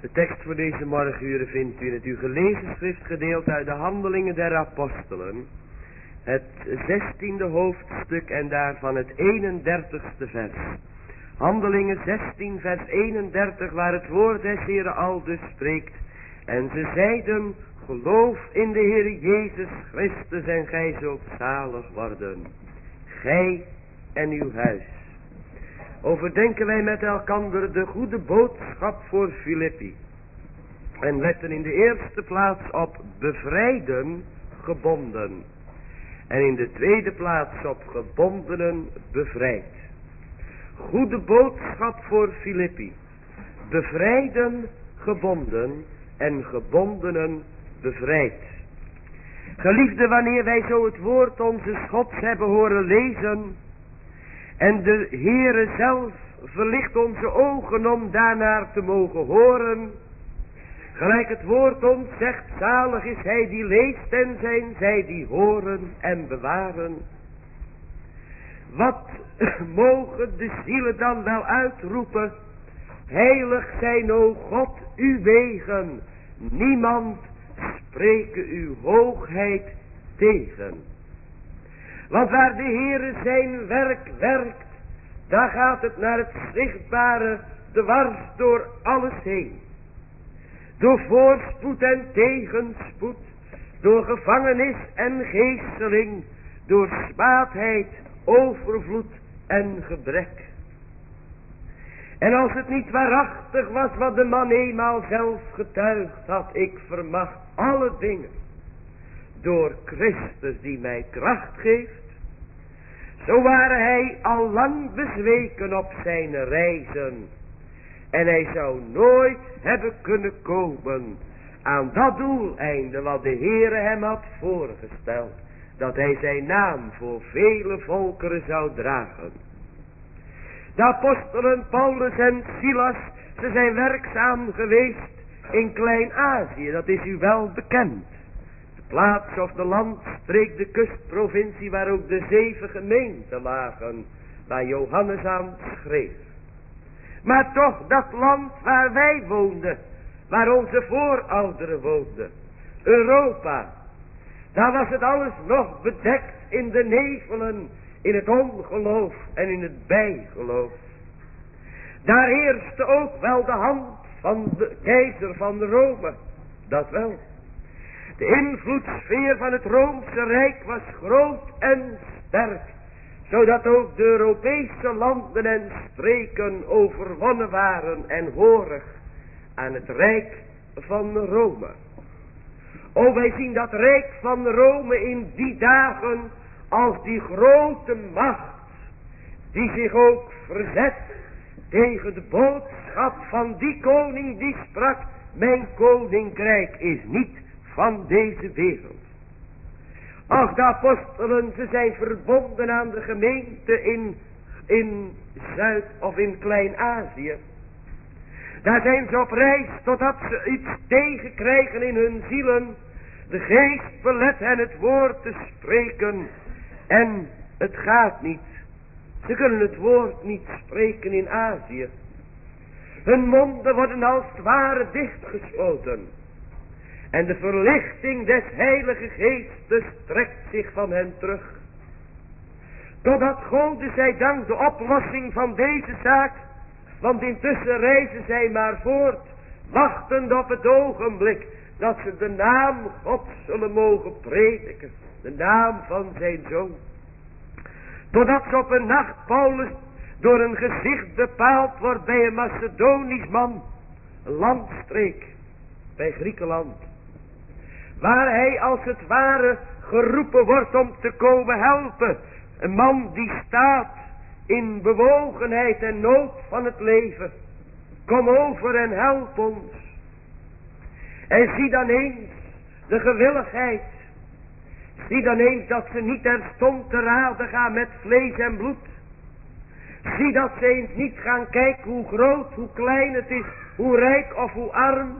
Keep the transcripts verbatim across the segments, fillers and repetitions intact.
De tekst voor deze morgenuren vindt u in het u gelezen schriftgedeelte uit de Handelingen der Apostelen, het zestiende hoofdstuk en daarvan het eenendertigste vers. Handelingen zestien vers eenendertig, waar het woord des Heeren aldus spreekt. En ze zeiden: geloof in de Heer Jezus Christus en gij zult zalig worden, gij en uw huis. Overdenken wij met elkander de goede boodschap voor Filippi. En letten in de eerste plaats op bevrijden, gebonden. En in de tweede plaats op gebondenen, bevrijd. Goede boodschap voor Filippi. Bevrijden, gebonden en gebondenen, bevrijd. Geliefde, wanneer wij zo het woord onze Gods hebben horen lezen, en de Heere zelf verlicht onze ogen om daarnaar te mogen horen, gelijk het woord ons zegt: zalig is hij die leest en zijn zij die horen en bewaren. Wat mogen de zielen dan wel uitroepen: heilig zijn, o God, uw wegen, niemand spreke uw hoogheid tegen. Want waar de Heere zijn werk werkt, daar gaat het naar het zichtbare dwars door alles heen. Door voorspoed en tegenspoed, door gevangenis en geesteling, door smaadheid, overvloed en gebrek. En als het niet waarachtig was wat de man eenmaal zelf getuigd had: ik vermag alle dingen door Christus die mij kracht geeft, zo waren hij al lang bezweken op zijn reizen. En hij zou nooit hebben kunnen komen aan dat doeleinde wat de Heere hem had voorgesteld, dat hij zijn naam voor vele volkeren zou dragen. De apostelen Paulus en Silas, ze zijn werkzaam geweest in Klein-Azië, dat is u wel bekend. De plaats of de landstreek, de kustprovincie waar ook de zeven gemeenten lagen, waar Johannes aan schreef. Maar toch dat land waar wij woonden, waar onze voorouderen woonden, Europa, daar was het alles nog bedekt in de nevelen, in het ongeloof en in het bijgeloof. Daar heerste ook wel de hand van de keizer van de Rome, dat wel. De invloedssfeer van het Roomse Rijk was groot en sterk, zodat ook de Europese landen en streken overwonnen waren en horig aan het Rijk van Rome. O, wij zien dat Rijk van Rome in die dagen als die grote macht, die zich ook verzet tegen de boodschap van die koning die sprak: mijn koninkrijk is niet van deze wereld. Ach, de apostelen, ze zijn verbonden aan de gemeente in, in Zuid- of in Klein-Azië. Daar zijn ze op reis totdat ze iets tegenkrijgen in hun zielen. De geest belet hen het woord te spreken. En het gaat niet. Ze kunnen het woord niet spreken in Azië. Hun monden worden als het ware dichtgesloten. En de verlichting des Heilige Geestes trekt zich van hen terug. Totdat Gode zij dank de oplossing van deze zaak. Want intussen reizen zij maar voort, wachtend op het ogenblik dat ze de naam God zullen mogen prediken. De naam van zijn Zoon. Totdat ze op een nacht Paulus door een gezicht bepaald wordt bij een Macedonisch man. Een landstreek bij Griekenland. Waar hij als het ware geroepen wordt om te komen helpen. Een man die staat in bewogenheid en nood van het leven. Kom over en help ons. En zie dan eens de gewilligheid. Zie dan eens dat ze niet terstond te raden gaan met vlees en bloed. Zie dat ze eens niet gaan kijken hoe groot, hoe klein het is, hoe rijk of hoe arm.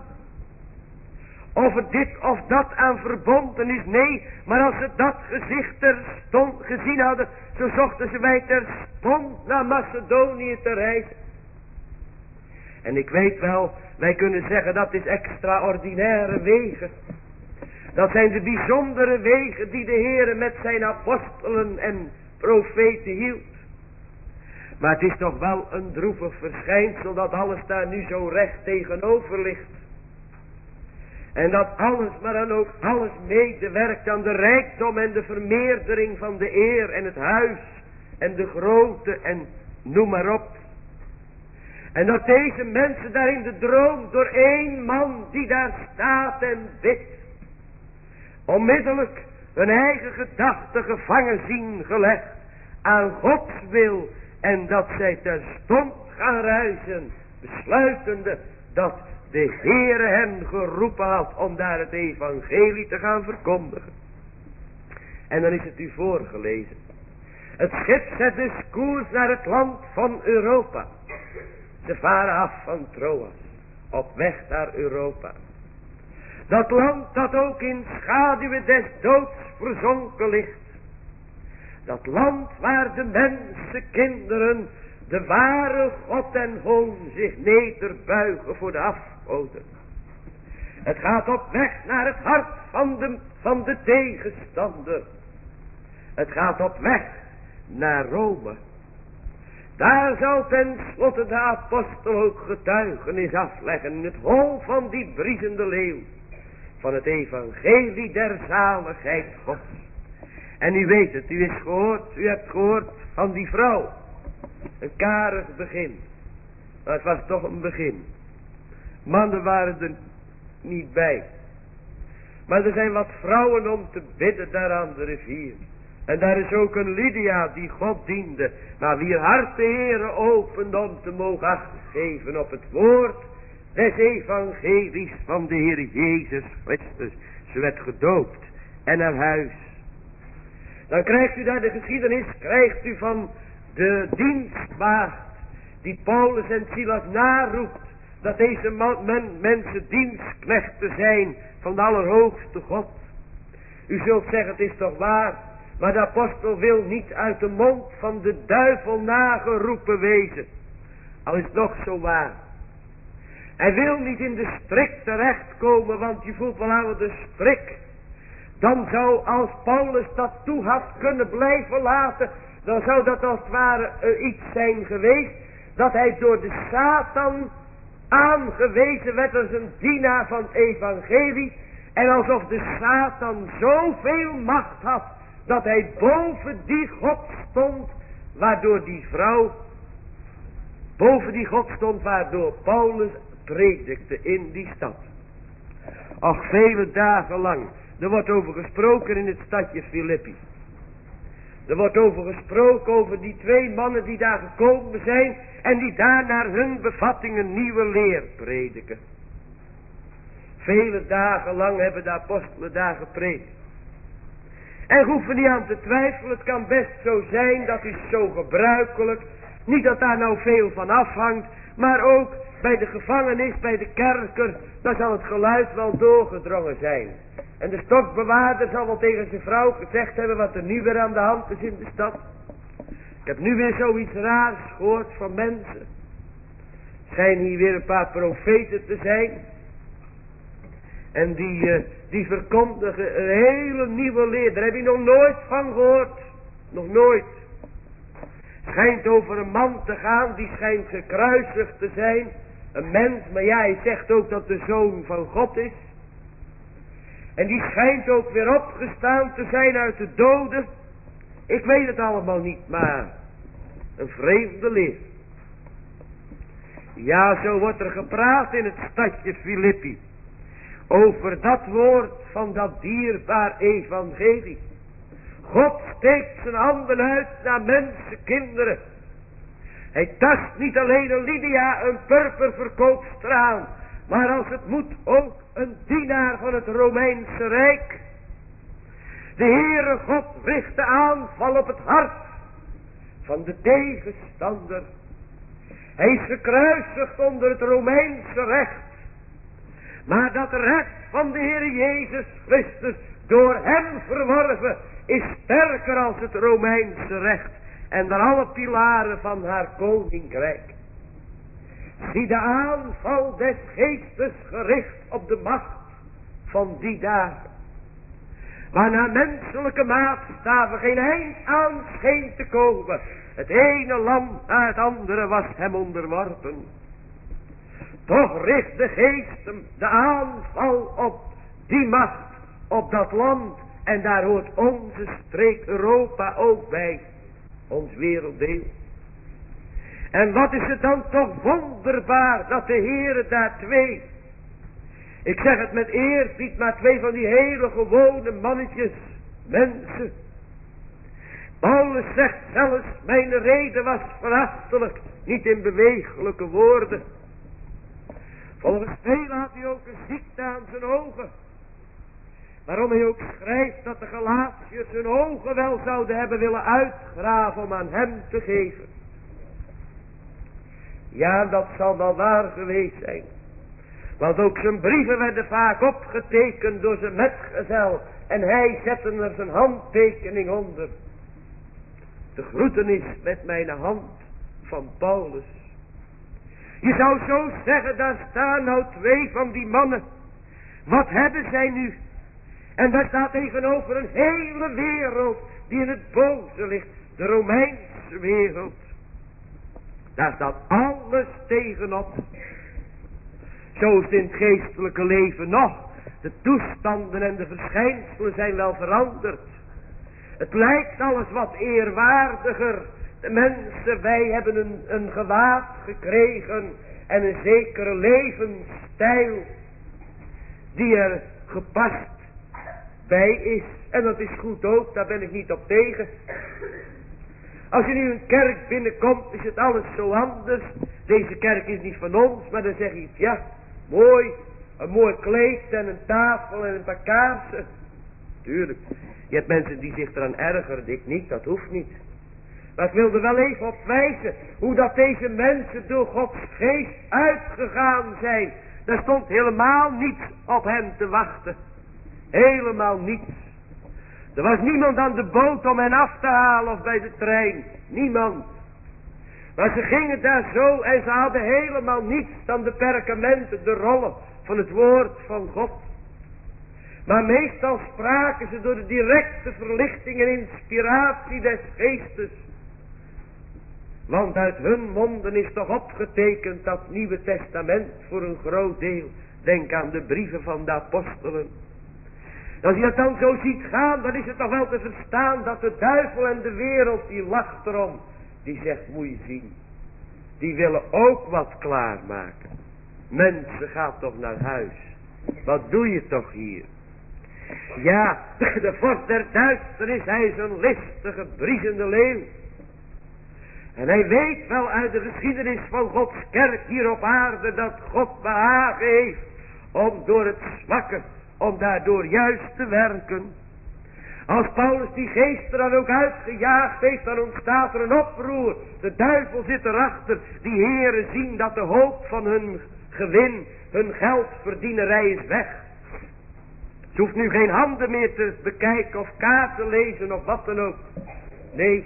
Of het dit of dat aan verbonden is, nee. Maar als ze dat gezicht terstond gezien hadden, zo zochten ze wij terstond naar Macedonië te reizen. En ik weet wel, wij kunnen zeggen dat is extraordinaire wegen. Dat zijn de bijzondere wegen die de Heere met zijn apostelen en profeten hield. Maar het is toch wel een droevig verschijnsel dat alles daar nu zo recht tegenover ligt. En dat alles, maar dan ook alles medewerkt aan de rijkdom en de vermeerdering van de eer en het huis en de grootte en noem maar op. En dat deze mensen daar in de droom door één man die daar staat en bidt, onmiddellijk hun eigen gedachten gevangen zien gelegd aan Gods wil. En dat zij terstond gaan reizen, besluitende dat de Heere hen geroepen had om daar het evangelie te gaan verkondigen. En dan is het u voorgelezen. Het schip zet dus koers naar het land van Europa. Ze varen af van Troas, op weg naar Europa. Dat land dat ook in schaduwen des doods verzonken ligt. Dat land waar de mensenkinderen, de ware God en Hoon, zich nederbuigen voor de afgoden. Het gaat op weg naar het hart van de, van de tegenstander. Het gaat op weg naar Rome. Daar zal ten slotte de apostel ook getuigenis afleggen in het hol van die briesende leeuw. Van het evangelie der zaligheid Gods. En u weet het, u is gehoord, u hebt gehoord van die vrouw. Een karig begin. Maar het was toch een begin. Mannen waren er niet bij. Maar er zijn wat vrouwen om te bidden daar aan de rivier. En daar is ook een Lydia die God diende. Maar wier hart de Heere opende om te mogen acht geven op het woord des evangelies van de Heer Jezus Christus. Ze werd gedoopt en naar huis. Dan krijgt u daar de geschiedenis, krijgt u van de dienstmaagd die Paulus en Silas naroept. Dat deze man, men, mensen dienstknechten zijn van de Allerhoogste God. U zult zeggen, het is toch waar. Maar de apostel wil niet uit de mond van de duivel nageroepen wezen. Al is het nog zo waar. Hij wil niet in de strik terechtkomen, want je voelt wel aan de strik. Dan zou, als Paulus dat toe had kunnen blijven laten, dan zou dat als het ware uh, iets zijn geweest, dat hij door de Satan aangewezen werd als een dienaar van het evangelie. En alsof de Satan zoveel macht had, dat hij boven die God stond, waardoor die vrouw, boven die God stond, waardoor Paulus predikte in die stad. Ach, vele dagen lang. Er wordt over gesproken in het stadje Filippi. Er wordt over gesproken over die twee mannen die daar gekomen zijn en die daar naar hun bevatting een nieuwe leer prediken. Vele dagen lang hebben de apostelen daar gepredikt. En hoeven niet aan te twijfelen, het kan best zo zijn, dat is zo gebruikelijk. Niet dat daar nou veel van afhangt, maar ook bij de gevangenis, bij de kerker, daar zal het geluid wel doorgedrongen zijn. En de stokbewaarder zal wel tegen zijn vrouw gezegd hebben wat er nu weer aan de hand is in de stad. Ik heb nu weer zoiets raars gehoord van mensen. Schijnen hier weer een paar profeten te zijn. En die, uh, die verkondigen een hele nieuwe leer. Daar heb je nog nooit van gehoord. Nog nooit. Schijnt over een man te gaan, die schijnt gekruisigd te zijn. Een mens, maar ja, hij zegt ook dat de Zoon van God is. En die schijnt ook weer opgestaan te zijn uit de doden. Ik weet het allemaal niet, maar een vreemde leer. Ja, zo wordt er gepraat in het stadje Filippi. Over dat woord van dat dierbaar evangelie. God steekt zijn handen uit naar mensenkinderen. Hij tast niet alleen een Lydia, een purperverkoopster aan, maar als het moet ook een dienaar van het Romeinse Rijk. De Heere God richt de aanval op het hart van de tegenstander. Hij is gekruisigd onder het Romeinse recht. Maar dat recht van de Heer Jezus Christus, door hem verworven, is sterker als het Romeinse recht en dan alle pilaren van haar koninkrijk. Zie de aanval des geestes gericht op de macht van die dagen. Waarna menselijke maatstaven geen eind aan scheen te komen. Het ene land na het andere was hem onderworpen. Toch richt de geest hem de aanval op die macht, op dat land. En daar hoort onze streek Europa ook bij. Ons werelddeel. En wat is het dan toch wonderbaar dat de Heere daar twee, ik zeg het met eerbied, maar twee van die hele gewone mannetjes, mensen. Paulus zegt zelfs, mijn reden was verachtelijk, niet in bewegelijke woorden. Volgens velen had hij ook een ziekte aan zijn ogen. Waarom hij ook schrijft dat de Galatiërs hun ogen wel zouden hebben willen uitgraven om aan hem te geven. Ja, dat zal wel waar geweest zijn. Want ook zijn brieven werden vaak opgetekend door zijn metgezel. En hij zette er zijn handtekening onder. De groetenis met mijn hand van Paulus. Je zou zo zeggen, daar staan nou twee van die mannen. Wat hebben zij nu? En daar staat tegenover een hele wereld die in het boze ligt. De Romeinse wereld. Daar staat alles tegenop. Zo is het in het geestelijke leven nog. De toestanden en de verschijnselen zijn wel veranderd. Het lijkt alles wat eerwaardiger. De mensen, wij hebben een, een gewaad gekregen. En een zekere levensstijl. Die er gepast bij is. En dat is goed ook, daar ben ik niet op tegen. Als je nu een kerk binnenkomt, is het alles zo anders. Deze kerk is niet van ons, maar dan zeg je, ja, mooi, een mooi kleed en een tafel en een paar kaarsen. Tuurlijk, je hebt mensen die zich eraan ergeren, ik niet, dat hoeft niet. Maar ik wil er wel even op wijzen, hoe dat deze mensen door Gods geest uitgegaan zijn. Daar stond helemaal niets op hen te wachten. Helemaal niets. Er was niemand aan de boot om hen af te halen of bij de trein. Niemand. Maar ze gingen daar zo en ze hadden helemaal niets dan de perkamenten, de rollen van het woord van God. Maar meestal spraken ze door de directe verlichting en inspiratie des geestes. Want uit hun monden is toch opgetekend dat Nieuwe Testament voor een groot deel. Denk aan de brieven van de apostelen. Als je dat dan zo ziet gaan, dan is het toch wel te verstaan dat de duivel en de wereld, die lacht erom. Die zegt, moet je zien, die willen ook wat klaarmaken. Mensen, gaat toch naar huis. Wat doe je toch hier? Ja, de vorst der duisternis, hij is een listige, briesende leeuw. En hij weet wel uit de geschiedenis van Gods kerk hier op aarde dat God behagen heeft om door het zwakke, om daardoor juist te werken. Als Paulus die geest er dan ook uitgejaagd heeft, dan ontstaat er een oproer. De duivel zit erachter. Die heren zien dat de hoop van hun gewin, hun geldverdienerij is weg. Ze hoeft nu geen handen meer te bekijken of kaarten lezen of wat dan ook. Nee.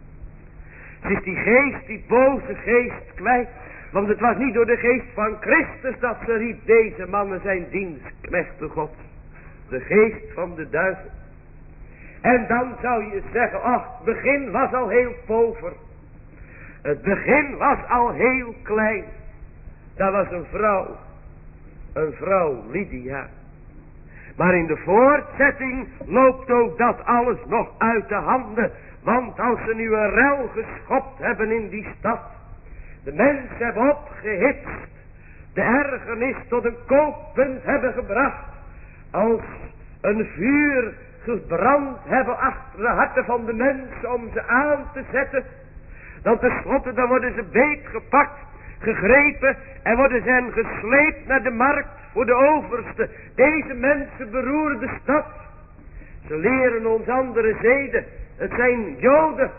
Het is die geest, die boze geest kwijt. Want het was niet door de geest van Christus dat ze riep, deze mannen zijn dienstknechten God. De geest van de duivel. En dan zou je zeggen, ach, het begin was al heel pover. Het begin was al heel klein. Dat was een vrouw. Een vrouw, Lydia. Maar in de voortzetting loopt ook dat alles nog uit de handen. Want als ze nu een rel geschopt hebben in die stad. De mensen hebben opgehitst. De ergernis tot een kookpunt hebben gebracht. Als een vuur gebrand hebben achter de harten van de mensen om ze aan te zetten. Dan tenslotte dan worden ze beetgepakt, gegrepen en worden ze hen gesleept naar de markt voor de overste. Deze mensen beroeren de stad. Ze leren ons andere zeden. Het zijn Joden.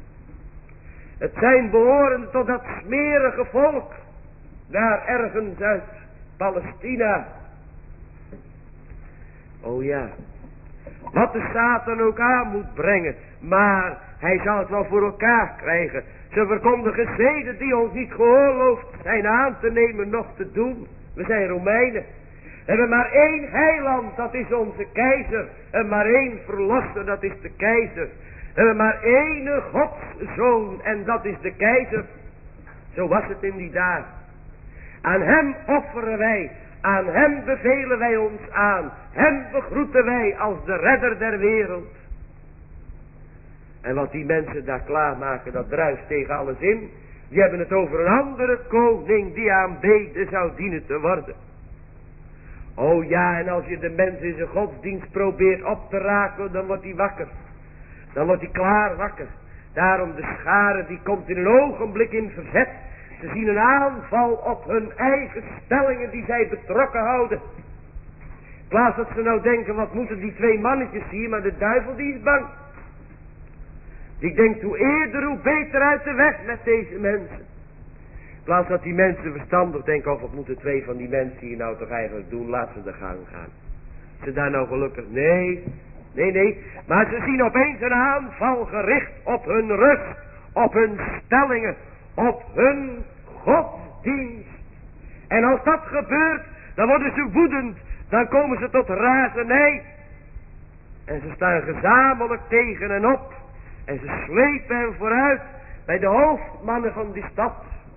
Het zijn behorende tot dat smerige volk. Daar ergens uit Palestina. Oh ja. Wat de Satan ook aan moet brengen. Maar hij zal het wel voor elkaar krijgen. Ze verkondigen zeden die ons niet geoorloofd zijn aan te nemen, nog te doen. We zijn Romeinen. We hebben maar één heiland, dat is onze keizer. En maar één verlosser, dat is de keizer. We hebben maar één godszoon, en dat is de keizer. Zo was het in die dagen. Aan hem offeren wij. Aan hem bevelen wij ons aan. Hem begroeten wij als de redder der wereld. En wat die mensen daar klaarmaken, dat druist tegen alles in. Die hebben het over een andere koning die aanbeden zou dienen te worden. Oh ja, en als je de mens in zijn godsdienst probeert op te raken, dan wordt hij wakker. Dan wordt hij klaar wakker. Daarom de schare die komt in een ogenblik in verzet. Ze zien een aanval op hun eigen stellingen die zij betrokken houden. In plaats dat ze nou denken, wat moeten die twee mannetjes hier, maar de duivel die is bang. Die denkt hoe eerder hoe beter uit de weg met deze mensen. In plaats dat die mensen verstandig denken, of wat moeten twee van die mensen hier nou toch eigenlijk doen, laat ze de gang gaan. Ze daar nou gelukkig, nee, nee, nee. Maar ze zien opeens een aanval gericht op hun rust, op hun stellingen, op hun godsdienst. En als dat gebeurt, dan worden ze woedend, dan komen ze tot razernij. En ze staan gezamenlijk tegen hen op. En ze slepen hem vooruit bij de hoofdmannen van die stad.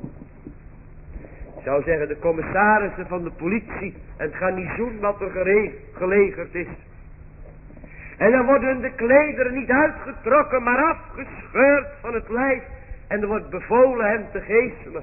Ik zou zeggen de commissarissen van de politie en het garnizoen wat er gere- gelegerd is. En dan worden de klederen niet uitgetrokken, maar afgescheurd van het lijf. En er wordt bevolen hem te geeselen.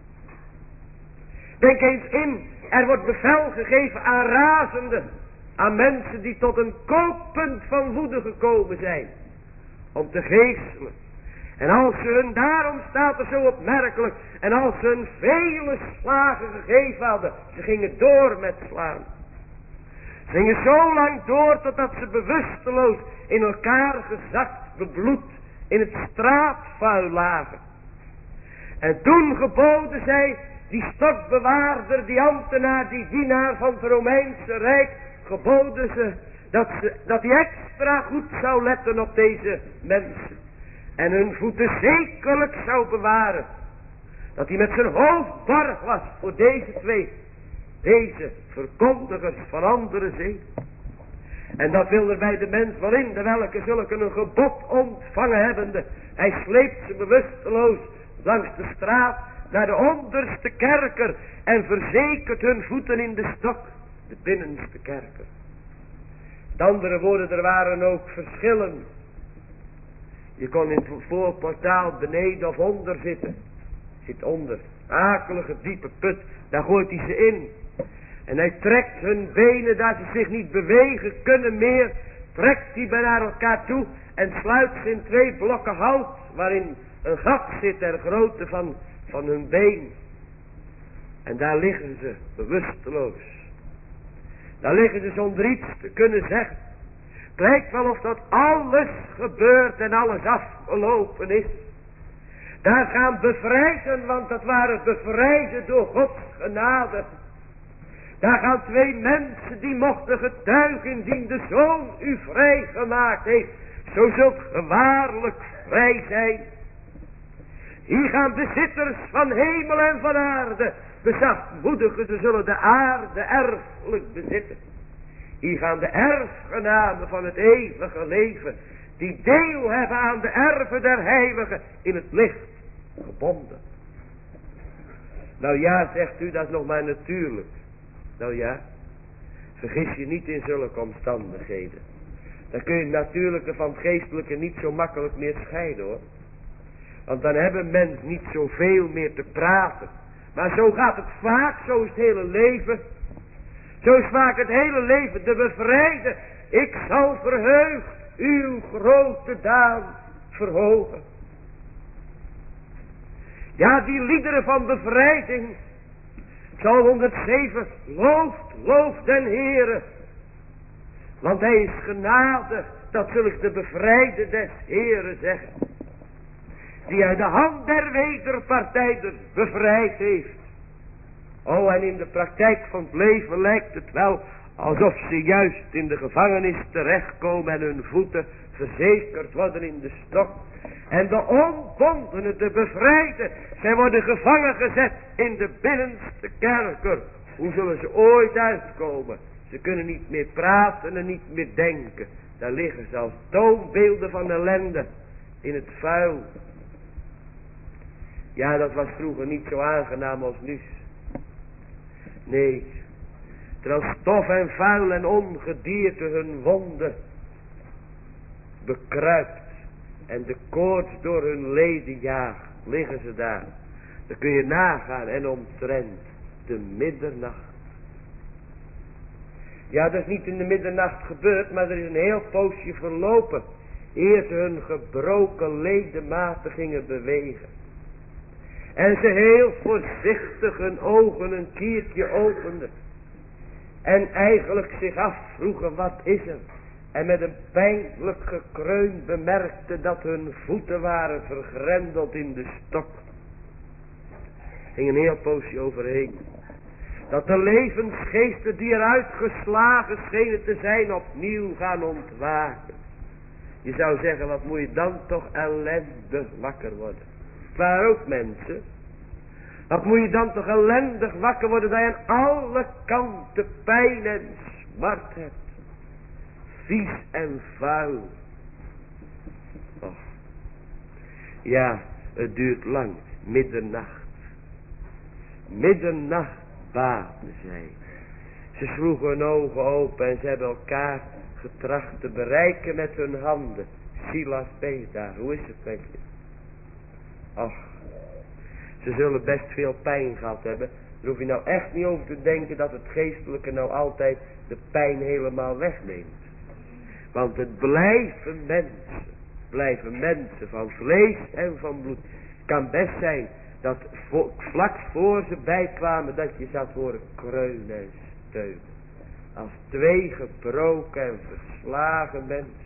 Denk eens in, er wordt bevel gegeven aan razenden. Aan mensen die tot een kookpunt van woede gekomen zijn. Om te geeselen. En als ze hun, daarom staat er zo opmerkelijk. En als ze hun vele slagen gegeven hadden. Ze gingen door met slaan. Ze gingen zo lang door totdat ze bewusteloos in elkaar gezakt, bebloed, in het straatvuil lagen. En toen geboden zij, die stokbewaarder, die ambtenaar, die dienaar van het Romeinse Rijk, geboden ze dat, ze, dat hij extra goed zou letten op deze mensen. En hun voeten zekerlijk zou bewaren. Dat hij met zijn hoofd borg was voor deze twee. Deze verkondigers van andere zee. En dat wil er bij de mens wel in, de welke zulke een gebod ontvangen hebbende. Hij sleept ze bewusteloos langs de straat naar de onderste kerker. En verzekert hun voeten in de stok, de binnenste kerker. Met andere woorden, er waren ook verschillen. Je kon in het voorportaal beneden of onder zitten. Zit onder. Akelige diepe put. Daar gooit hij ze in. En hij trekt hun benen, dat ze zich niet bewegen kunnen meer. Trekt hij bij naar elkaar toe. En sluit ze in twee blokken hout. Waarin een gat zit ter grootte van, van hun been. En daar liggen ze bewusteloos. Daar liggen ze zonder iets te kunnen zeggen. Het lijkt wel of dat alles gebeurt en alles afgelopen is. Daar gaan bevrijden, want dat waren bevrijden door Gods genade. Daar gaan twee mensen die mochten getuigen indien de Zoon u vrijgemaakt heeft. Zo zult ge waarlijk vrij zijn. Hier gaan bezitters van hemel en van aarde. Bezachtmoedigen, ze zullen de aarde erfelijk bezitten. Hier gaan de erfgenamen van het eeuwige leven. Die deel hebben aan de erven der heiligen in het licht gebonden. Nou ja, zegt u, dat is nog maar natuurlijk. Nou ja, vergis je niet in zulke omstandigheden. Dan kun je het natuurlijke van het geestelijke niet zo makkelijk meer scheiden hoor. Want dan hebben mensen niet zoveel meer te praten. Maar zo gaat het vaak, zo is het hele leven. Zo is vaak het hele leven, de bevrijde. Ik zal verheugd uw grote daad verhogen. Ja, die liederen van bevrijding. Psalm honderdzeven, looft, looft den Heere. Want hij is genadig, dat zulks de bevrijde des Heere zeggen. Die uit de hand der wederpartijder bevrijd heeft. Oh, en in de praktijk van het leven lijkt het wel alsof ze juist in de gevangenis terechtkomen en hun voeten verzekerd worden in de stok. En de onbondenen, de bevrijden, zij worden gevangen gezet in de binnenste kerker. Hoe zullen ze ooit uitkomen? Ze kunnen niet meer praten en niet meer denken. Daar liggen ze als toonbeelden van ellende in het vuil. Ja, dat was vroeger niet zo aangenaam als nu. Nee, terwijl stof en vuil en ongedierte hun wonden bekruipt en de koorts door hun leden jaagt, liggen ze daar. Dan kun je nagaan en omtrent de middernacht. Ja, dat is niet in de middernacht gebeurd, maar er is een heel poosje verlopen, eer ze hun gebroken ledematen gingen bewegen. En ze heel voorzichtig hun ogen een kiertje openden. En eigenlijk zich afvroegen, wat is er? En met een pijnlijk gekreun bemerkte dat hun voeten waren vergrendeld in de stok. Ging een heel poosje overheen. Dat de levensgeesten die eruit geslagen schenen te zijn opnieuw gaan ontwaken. Je zou zeggen, wat moet je dan toch ellendig wakker worden. Het waren ook mensen. Wat moet je dan toch ellendig wakker worden dat je aan alle kanten pijn en smart hebt. Vies en vuil. Och. Ja, het duurt lang. Middernacht. Middernacht baden zij. Ze sloegen hun ogen open en ze hebben elkaar getracht te bereiken met hun handen. Silas, ben je daar? Hoe is het met je? Ach, ze zullen best veel pijn gehad hebben. Daar hoef je nou echt niet over te denken dat het geestelijke nou altijd de pijn helemaal wegneemt. Want het blijven mensen, blijven mensen van vlees en van bloed. Het kan best zijn dat vo, vlak voor ze bijkwamen dat je zat horen kreunen en steunen. Als twee gebroken en verslagen mensen.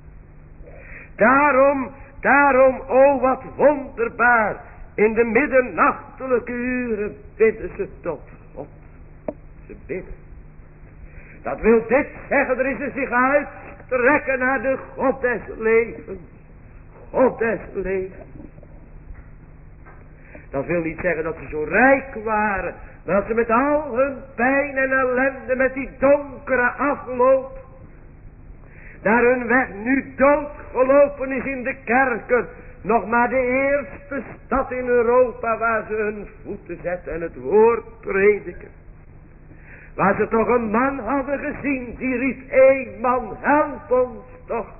Daarom, daarom, o wat wonderbaar. In de middernachtelijke uren bidden ze tot God. Ze bidden. Dat wil dit zeggen, er is ze zich uitstrekken naar de God des levens. God des levens. Dat wil niet zeggen dat ze zo rijk waren. Maar dat ze met al hun pijn en ellende, met die donkere afloop, daar hun weg nu doodgelopen is in de kerken. Nog maar de eerste stad in Europa waar ze hun voeten zetten en het woord prediken. Waar ze toch een man hadden gezien, die riep, één man, help ons toch.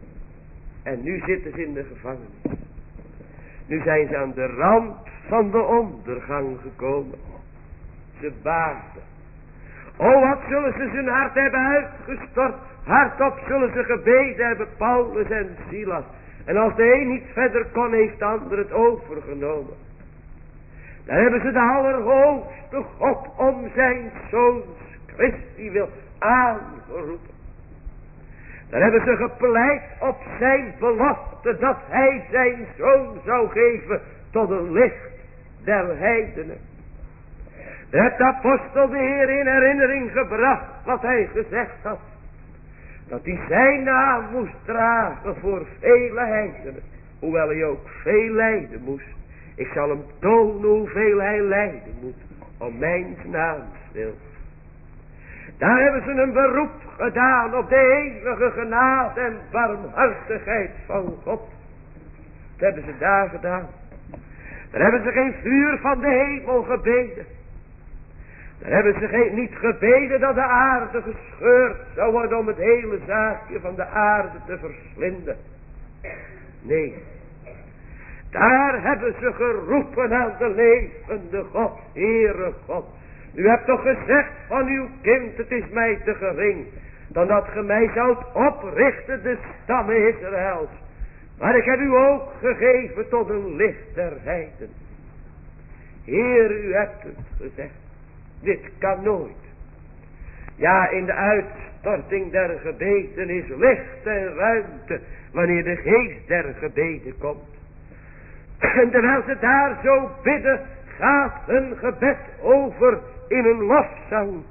En nu zitten ze in de gevangenis. Nu zijn ze aan de rand van de ondergang gekomen. Ze baden. O, wat zullen ze zijn hart hebben uitgestort. Hardop zullen ze gebeden hebben, Paulus en Silas. En als de een niet verder kon, heeft de ander het overgenomen. Dan hebben ze de allerhoogste God om zijn zoons Christi wil aangeroepen. Dan hebben ze gepleit op zijn belofte dat hij zijn zoon zou geven tot een licht der heidenen. Dan heeft de apostel de Heer in herinnering gebracht wat hij gezegd had. Dat hij zijn naam moest dragen voor vele heidenen. Hoewel hij ook veel lijden moest. Ik zal hem tonen hoeveel hij lijden moet. Om mijn naams wil. Daar hebben ze een beroep gedaan op de eeuwige genade en barmhartigheid van God. Dat hebben ze daar gedaan. Daar hebben ze geen vuur van de hemel gebeden. Daar hebben ze geen, niet gebeden dat de aarde gescheurd zou worden om het hele zaakje van de aarde te verslinden. Nee. Daar hebben ze geroepen aan de levende God, Heere God. U hebt toch gezegd van uw kind, het is mij te gering, dan dat ge mij zoudt oprichten de stammen Israëls. Maar ik heb u ook gegeven tot een licht der heiden. Heer, u hebt het gezegd. Dit kan nooit. Ja, in de uitstorting der gebeden is licht en ruimte wanneer de geest der gebeden komt. En terwijl ze daar zo bidden, gaat hun gebed over in een lofzang.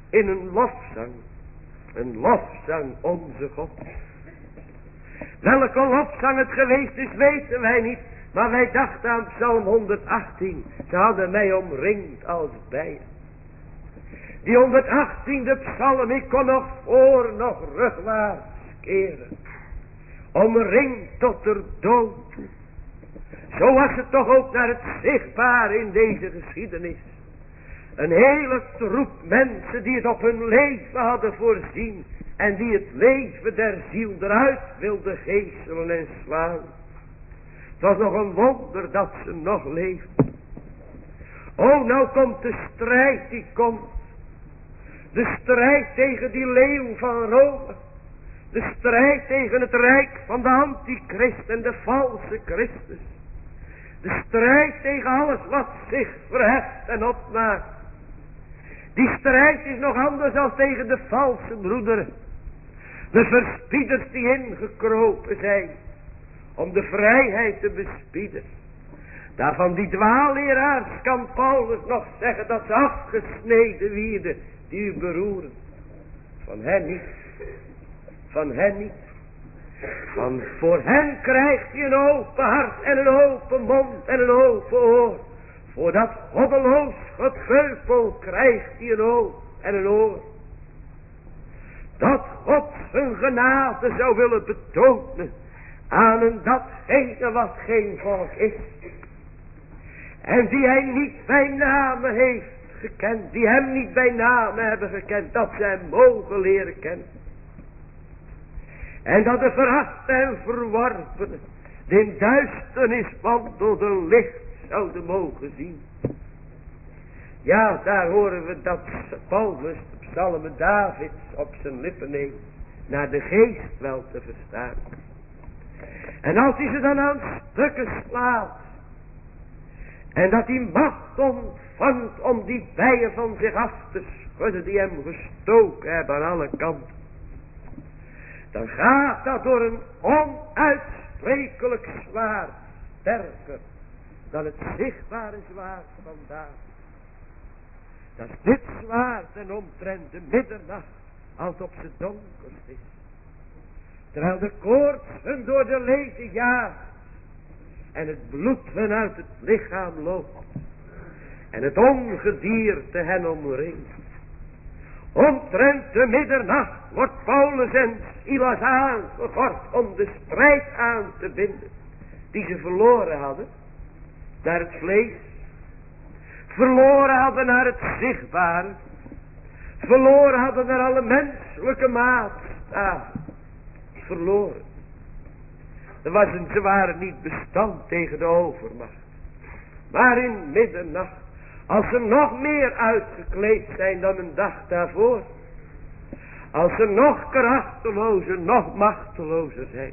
in een lofzang. Een lofzang onze God. Welke lofzang het geweest is weten wij niet. Maar wij dachten aan Psalm honderdachttien. Ze hadden mij omringd als bijen. Die honderdachttiende psalm, ik kon nog voor nog rugwaarts keren. Omringd tot de dood. Zo was het toch ook naar het zichtbaar in deze geschiedenis. Een hele troep mensen die het op hun leven hadden voorzien. En die het leven der ziel eruit wilden geeselen en slaan. Het was nog een wonder dat ze nog leefden. Oh, nou komt de strijd die komt. De strijd tegen die leeuw van Rome. De strijd tegen het rijk van de antichrist en de valse Christus. De strijd tegen alles wat zich verheft en opmaakt. Die strijd is nog anders dan tegen de valse broederen. De verspieders die ingekropen zijn. Om de vrijheid te bespieden. Daarvan die dwaalleraars kan Paulus nog zeggen dat ze afgesneden wierden die u beroeren. Van hen niet. Van hen niet. Van voor hen krijgt hij een open hart en een open mond en een open oor. Voor dat goddeloos gepeupel krijgt hij een oog en een oor. Dat God zijn genade zou willen betonen aan een datgene wat geen volk is. En die hij niet bij name heeft gekend. Die hem niet bij name hebben gekend. Dat ze hem mogen leren kennen. En dat de verachte en verworpenen. Die in duisternis wandelden licht zouden mogen zien. Ja, daar horen we dat Paulus de psalmen Davids op zijn lippen neemt. Naar de geest wel te verstaan. En als hij ze dan aan stukken slaat. En dat hij macht ontvangt om die bijen van zich af te schudden die hem gestoken hebben aan alle kanten. Dan gaat dat door een onuitsprekelijk zwaard sterker dan het zichtbare zwaard van David. Dat is dit zwaard en omtrent de middernacht als op z'n donkerst is. Terwijl de koorts hun door de leden jaagt. En het bloed hun uit het lichaam loopt. En het ongedierte hen omringt. Omtrent de middernacht wordt Paulus en Silas aangegord om de strijd aan te binden. Die ze verloren hadden. Naar het vlees. Verloren hadden naar het zichtbare. Verloren hadden naar alle menselijke maatstaven. Verloren. Er was een, ze waren niet bestand tegen de overmacht. Maar in middernacht. Als ze nog meer uitgekleed zijn dan een dag daarvoor. Als ze nog krachtelozer, nog machtelozer zijn.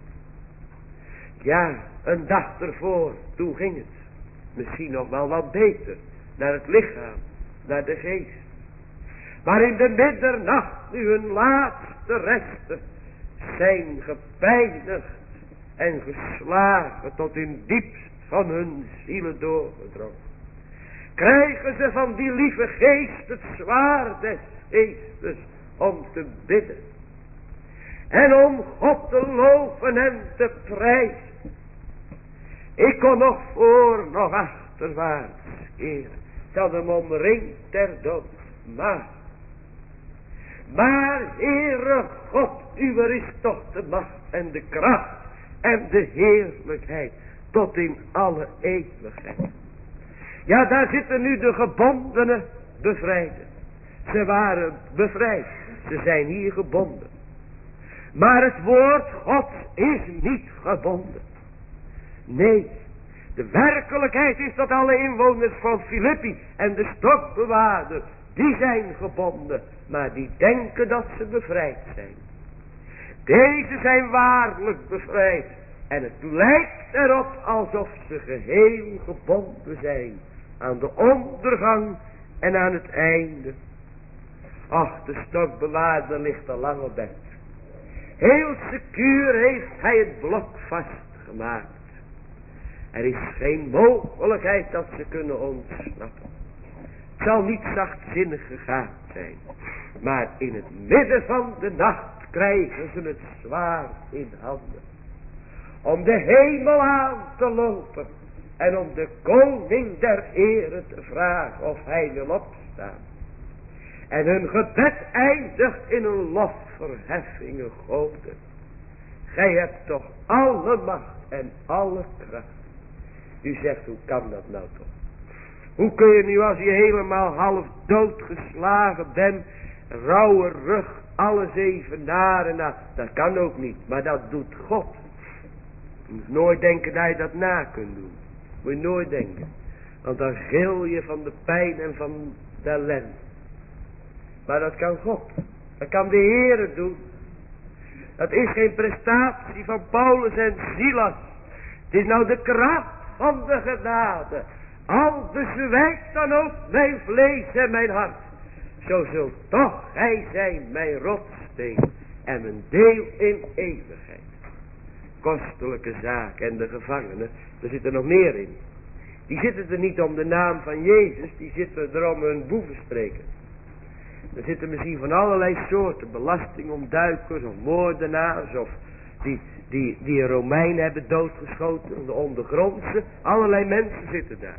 Ja, een dag ervoor, toen ging het. Misschien nog wel wat beter. Naar het lichaam, naar de geest. Maar in de middernacht, nu hun laatste resten zijn gepijnigd en geslagen tot in diepst van hun zielen doorgedrongen. Krijgen ze van die lieve geest het zwaard des geestes om te bidden. En om God te loven en te prijzen. Ik kon nog voor, nog achterwaarts keren. Ze hadden hem omringd ter dood. Maar, maar Heere God, uwer is toch de macht en de kracht en de heerlijkheid tot in alle eeuwigheid. Ja, daar zitten nu de gebondenen bevrijden. Ze waren bevrijd. Ze zijn hier gebonden. Maar het woord God is niet gebonden. Nee, de werkelijkheid is dat alle inwoners van Filippi en de stokbewaarder, die zijn gebonden. Maar die denken dat ze bevrijd zijn. Deze zijn waarlijk bevrijd. En het lijkt erop alsof ze geheel gebonden zijn. Aan de ondergang en aan het einde. Ach, de stokbewaarder ligt al lang op bed. Heel secuur heeft hij het blok vastgemaakt. Er is geen mogelijkheid dat ze kunnen ontsnappen. zal niet zachtzinnig gegaan zijn. Maar in het midden van de nacht krijgen ze het zwaard in handen. Om de hemel aan te lopen. En om de koning der ere te vragen of hij wil opstaan. En hun gebed eindigt in een lofverheffingen goden. Gij hebt toch alle macht en alle kracht. U zegt, hoe kan dat nou toch? Hoe kun je nu als je helemaal half doodgeslagen bent, rauwe rug, alles even naar en na. Dat kan ook niet, maar dat doet God. Je moet nooit denken dat je dat na kunt doen. Moet je nooit denken. Want dan gil je van de pijn en van de ellende. Maar dat kan God. Dat kan de Heere doen. Dat is geen prestatie van Paulus en Silas. Het is nou de kracht van de genade. Al bezwijkt dan ook mijn vlees en mijn hart. Zo zult toch gij zijn mijn rotssteen en mijn deel in eeuwigheid. Kostelijke zaak en de gevangenen, er zit er nog meer in. Die zitten er niet om de naam van Jezus, die zitten er om hun boevenspreken. Er zitten misschien van allerlei soorten, belastingontduikers of moordenaars of die, die, die een Romein hebben doodgeschoten, de ondergrondse, allerlei mensen zitten daar.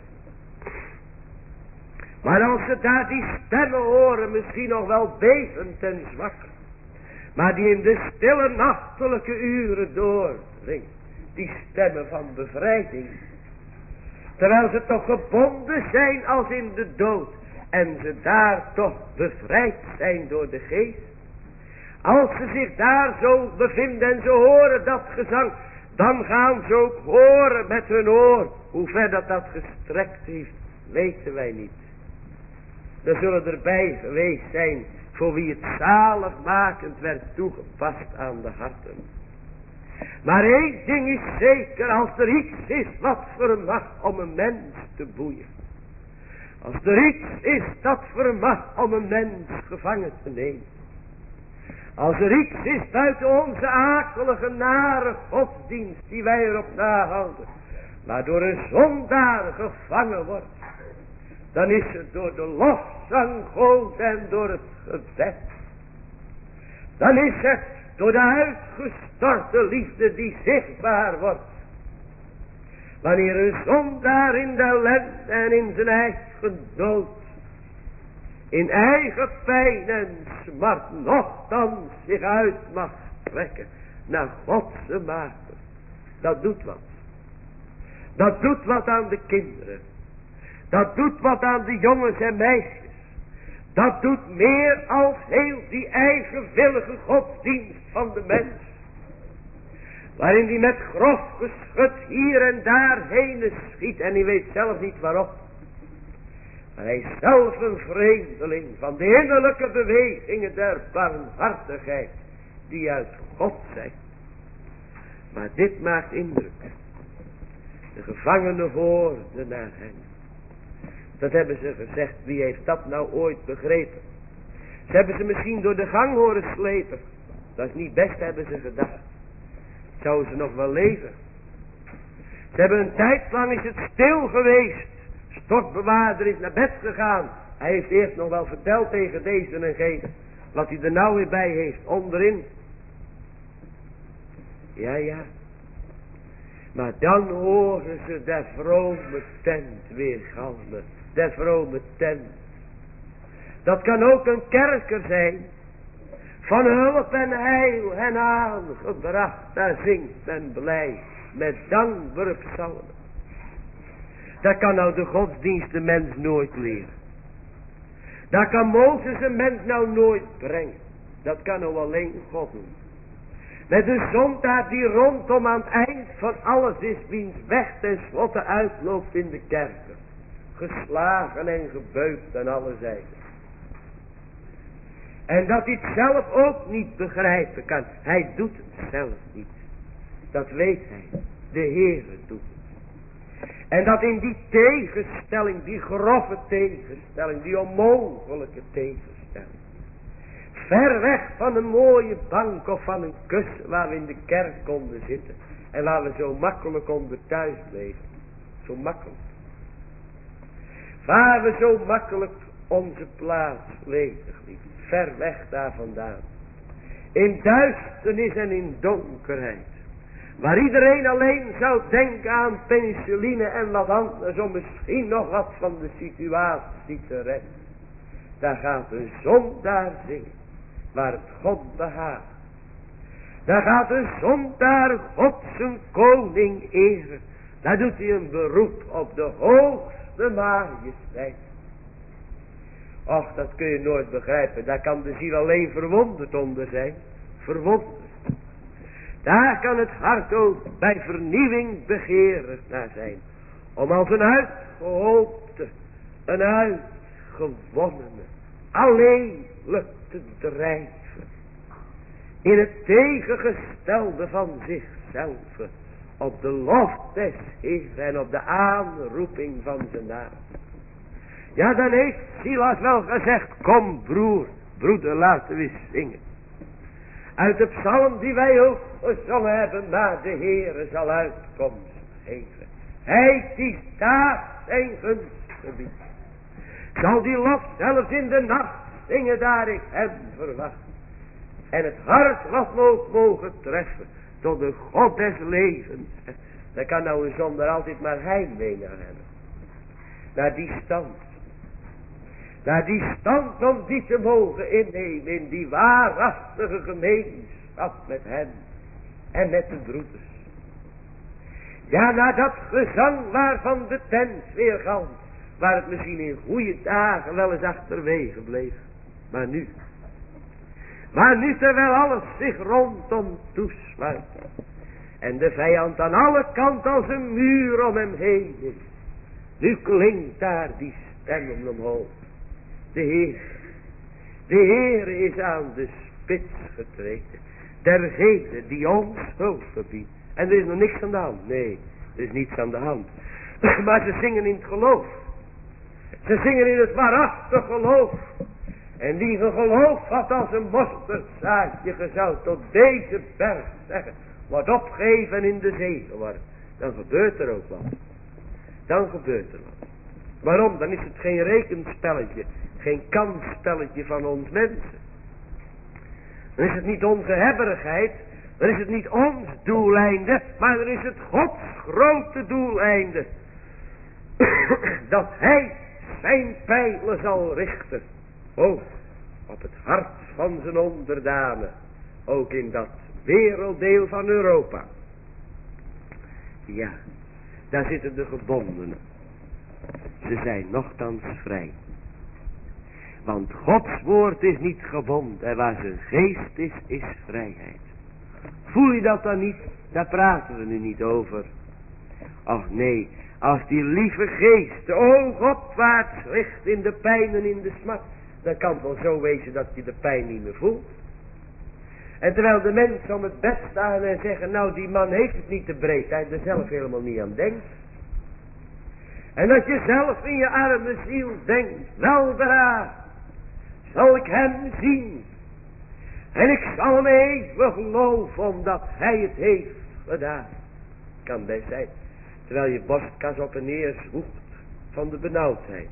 Maar als ze daar die stemmen horen, misschien nog wel bevend en zwak, maar die in de stille nachtelijke uren doordringt, die stemmen van bevrijding, terwijl ze toch gebonden zijn als in de dood, en ze daar toch bevrijd zijn door de geest. Als ze zich daar zo bevinden en ze horen dat gezang, dan gaan ze ook horen met hun oor. Hoe ver dat dat gestrekt heeft, weten wij niet. Er zullen erbij geweest zijn voor wie het zaligmakend werd toegepast aan de harten. Maar één ding is zeker, als er iets is wat vermag om een mens te boeien. Als er iets is dat vermag om een mens gevangen te nemen. Als er iets is buiten onze akelige nare godsdienst die wij erop nahouden, waardoor een zondaar gevangen wordt, dan is het door de lofzang God en door het gebed. Dan is het door de uitgestorte liefde die zichtbaar wordt. Wanneer een zondaar in de ellende en in zijn eigen dood, in eigen pijn en smart, nochtans zich uit mag strekken naar Godse maker. Dat doet wat. Dat doet wat aan de kinderen. Dat doet wat aan de jongens en meisjes. Dat doet meer als heel die eigenwillige godsdienst van de mens. Waarin die met grof geschut hier en daar heen schiet en die weet zelf niet waarom. Maar hij is zelf een vreemdeling van de innerlijke bewegingen der barmhartigheid die uit God zijn. Maar dit maakt indruk. De gevangenen hoorden naar hen. Dat hebben ze gezegd, wie heeft dat nou ooit begrepen? Ze hebben ze misschien door de gang horen slepen. Dat is niet best, hebben ze gedacht. Zouden ze nog wel leven? Ze hebben een tijd lang is het stil geweest. Stokbewaarder is naar bed gegaan. Hij heeft eerst nog wel verteld tegen deze en gene wat hij er nou weer bij heeft, onderin. Ja, ja. Maar dan horen ze de vrome tent weer galmen. De vrome tent. Dat kan ook een kerker zijn. Van hulp en heil en aangebracht. Daar zingt men blij. Met dankbare psalmen. Dat kan nou de godsdienst de mens nooit leren. Dat kan Mozes een mens nou nooit brengen. Dat kan nou alleen God doen. Met de zondaar die rondom aan het eind van alles is, wiens weg ten slotte uitloopt in de kerken. Geslagen en gebeukt aan alle zijden. En dat hij het zelf ook niet begrijpen kan. Hij doet het zelf niet. Dat weet hij. De Heere doet het. En dat in die tegenstelling, die grove tegenstelling, die onmogelijke tegenstelling. Ver weg van een mooie bank of van een kussen waar we in de kerk konden zitten. En waar we zo makkelijk onder thuis bleven. Zo makkelijk. Waar we zo makkelijk onze plaats ledig liet. Ver weg daar vandaan. In duisternis en in donkerheid. Waar iedereen alleen zou denken aan penicilline en wat anders. Om misschien nog wat van de situatie te redden. Daar gaat een zondaar zingen. Waar het God behaagt. Daar gaat een zondaar God zijn koning eren. Daar doet hij een beroep op de hoogste majesteit. Och, dat kun je nooit begrijpen. Daar kan de ziel alleen verwonderd onder zijn. Verwonderd. Daar kan het hart ook bij vernieuwing begeerig naar zijn. Om als een uitgehoopte, een uitgewonnene, alleenlijk te drijven. In het tegengestelde van zichzelf. Op de lof des Heeren en op de aanroeping van zijn naam. Ja, dan heeft Silas wel gezegd, kom broer, broeder, laten we zingen. Uit de psalm die wij ook gezongen hebben, maar de Heere zal uitkomst geven. Hij die staat zijn gunst gebiedt. Zal die lof zelfs in de nacht zingen daar ik hem verwacht. En het hart wat ook mogen treffen tot de God des levens. Dan kan nou een zonder altijd maar heimwee naar hebben. Naar die stand. Naar die stand om die te mogen innemen. In die waarachtige gemeenschap met hem. En met de broeders. Ja, naar dat gezang waarvan de tent weer galmt. Waar het misschien in goede dagen wel eens achterwege bleef. Maar nu. Maar nu terwijl alles zich rondom toesluit. En de vijand aan alle kanten als een muur om hem heen is. Nu klinkt daar die stem omhoog. De Heer. De Heer is aan de spits getreden. Dergene die ons hulp biedt. En er is nog niks aan de hand. Nee, er is niets aan de hand. Maar ze zingen in het geloof. Ze zingen in het waarachtig geloof. En die geloof had als een mosterdzaadje gezouwd tot deze berg zeggen. Wordt opgegeven en in de zee geworpen. Dan gebeurt er ook wat. Dan gebeurt er wat. Waarom? Dan is het geen rekenspelletje. Geen kansspelletje van ons mensen. Dan is het niet onze hebberigheid. Dan is het niet ons doeleinde. Maar dan is het Gods grote doeleinde. Dat hij zijn pijlen zal richten. Ook op het hart van zijn onderdanen. Ook in dat werelddeel van Europa. Ja, daar zitten de gebondenen. Ze zijn nochtans vrij. Want Gods woord is niet gebonden. En waar zijn geest is, is vrijheid. Voel je dat dan niet? Daar praten we nu niet over. Ach nee, als die lieve geest de oog opwaarts richt in de pijn en in de smart. Dan kan het wel zo wezen dat je de pijn niet meer voelt. En terwijl de mensen om het bed staan en zeggen, nou die man heeft het niet te breed. Hij er zelf helemaal niet aan denkt. En dat je zelf in je arme ziel denkt, weldra zal ik hem zien. En ik zal hem eeuwig geloven omdat hij het heeft gedaan. Kan best zijn. Terwijl je borstkas op en neer zwoegt van de benauwdheid.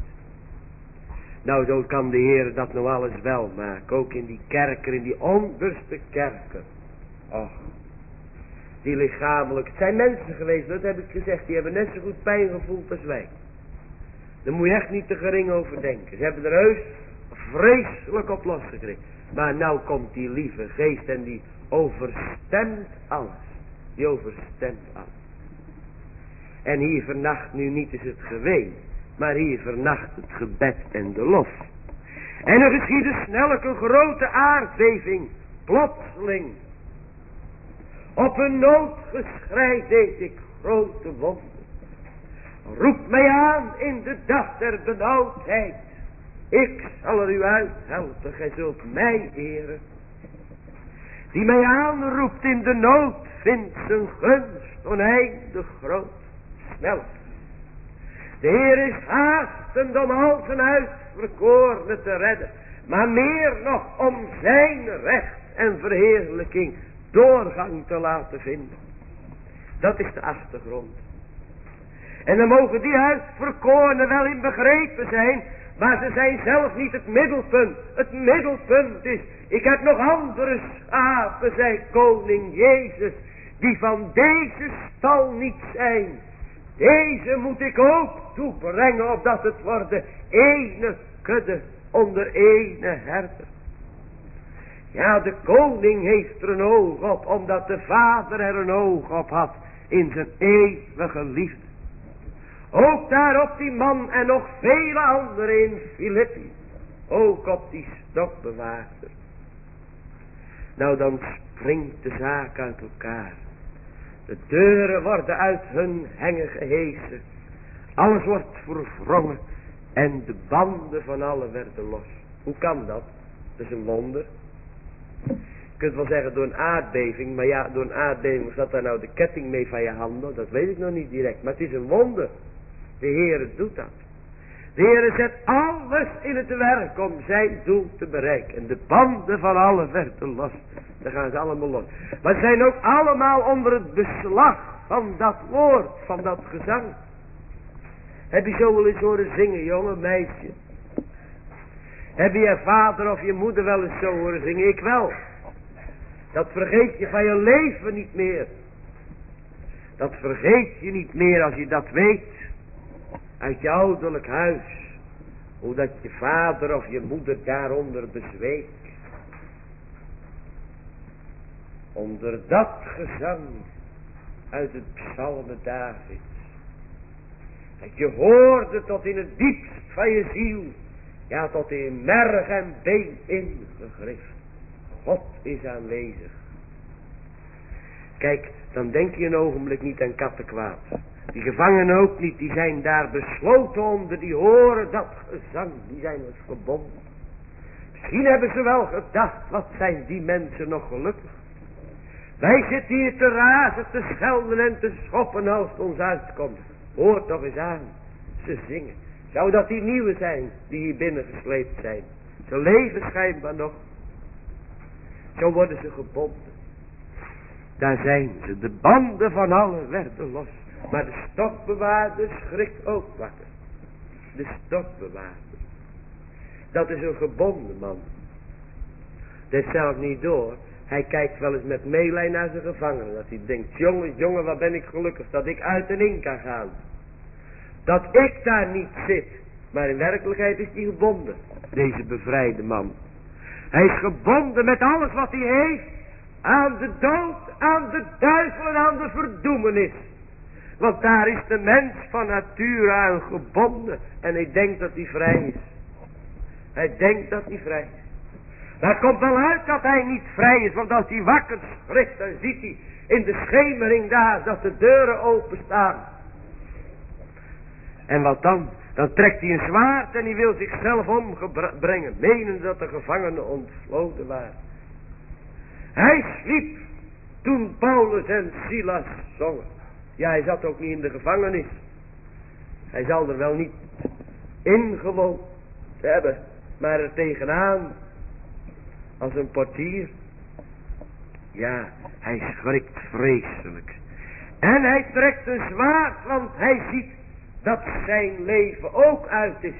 Nou, zo kan de Heer dat nou alles wel maken. Ook in die kerken, in die onderste kerken. Och, die lichamelijk. Het zijn mensen geweest, dat heb ik gezegd. Die hebben net zo goed pijn gevoeld als wij. Daar moet je echt niet te gering over denken. Ze hebben er heus vreselijk op losgekregen. Maar nou komt die lieve geest en die overstemt alles. Die overstemt alles. En hier vannacht nu niet is het geween. Maar hier vernacht het gebed en de lof. En er geschiedde snellijk een grote aardbeving. Plotseling. Op een noodgeschrei deed ik grote wonden. Roep mij aan in de dag der benauwdheid. Ik zal er u uithelpen. Gij zult mij eren. Die mij aanroept in de nood vindt zijn gunst oneindig groot. Snel. De Heer is haastend om al zijn uitverkorenen te redden. Maar meer nog om zijn recht en verheerlijking doorgang te laten vinden. Dat is de achtergrond. En dan mogen die uitverkorenen wel in begrepen zijn. Maar ze zijn zelf niet het middelpunt. Het middelpunt is, ik heb nog andere schapen, zei koning Jezus, die van deze stal niet zijn. Deze moet ik ook toebrengen, opdat het worden ene kudde onder ene herder. Ja, de koning heeft er een oog op, omdat de vader er een oog op had in zijn eeuwige liefde. Ook daar op die man en nog vele anderen in Filippi. Ook op die stokbewaarder. Nou, dan springt de zaak uit elkaar. De deuren worden uit hun hengen gehesen. Alles wordt verwrongen. En de banden van allen werden los. Hoe kan dat? Dat is een wonder. Je kunt wel zeggen door een aardbeving. Maar ja, door een aardbeving zat daar nou de ketting mee van je handen. Dat weet ik nog niet direct. Maar het is een wonder. De Heere doet dat. De Heere zet alles in het werk om zijn doel te bereiken. En de banden van allen werden los. Dan gaan ze allemaal los. Maar ze zijn ook allemaal onder het beslag van dat woord, van dat gezang. Heb je zo wel eens horen zingen, jongen, meisje? Heb je je vader of je moeder wel eens zo horen zingen? Ik wel. Dat vergeet je van je leven niet meer. Dat vergeet je niet meer als je dat weet. Uit je ouderlijk huis. Hoe dat je vader of je moeder daaronder bezweek. Onder dat gezang uit het psalme Davids. Dat je hoorde tot in het diepst van je ziel. Ja, tot in merg en been ingegrift. God is aanwezig. Kijk, dan denk je een ogenblik niet aan kattenkwaad. Die gevangenen ook niet, die zijn daar besloten onder, die horen dat gezang, die zijn dus verbonden. Misschien hebben ze wel gedacht, wat zijn die mensen nog gelukkig. Wij zitten hier te razen, te schelden en te schoppen als het ons uitkomt. Hoor toch eens aan, ze zingen. Zou dat die nieuwe zijn, die hier binnen gesleept zijn? Ze leven schijnbaar nog. Zo worden ze gebonden. Daar zijn ze, de banden van allen werden los. Maar de stokbewaarder schrikt ook wakker. De stokbewaarder. Dat is een gebonden man. Dat is zelf niet door. Hij kijkt wel eens met meelij naar zijn gevangenen. Dat hij denkt, jongen, jongen, wat ben ik gelukkig dat ik uit en in kan gaan. Dat ik daar niet zit. Maar in werkelijkheid is hij gebonden. Deze bevrijde man. Hij is gebonden met alles wat hij heeft. Aan de dood, aan de duivel en aan de verdoemenis. Want daar is de mens van nature aan gebonden. En hij denkt dat hij vrij is. Hij denkt dat hij vrij is. Maar het komt wel uit dat hij niet vrij is. Want als hij wakker schrikt, dan ziet hij in de schemering daar dat de deuren openstaan. En wat dan? Dan trekt hij een zwaard en hij wil zichzelf ombrengen. Menen dat de gevangenen ontvloden waren. Hij sliep toen Paulus en Silas zongen. Ja, hij zat ook niet in de gevangenis. Hij zal er wel niet ingewoond hebben. Maar er tegenaan. Als een portier. Ja, hij schrikt vreselijk. En hij trekt een zwaard, want hij ziet dat zijn leven ook uit is.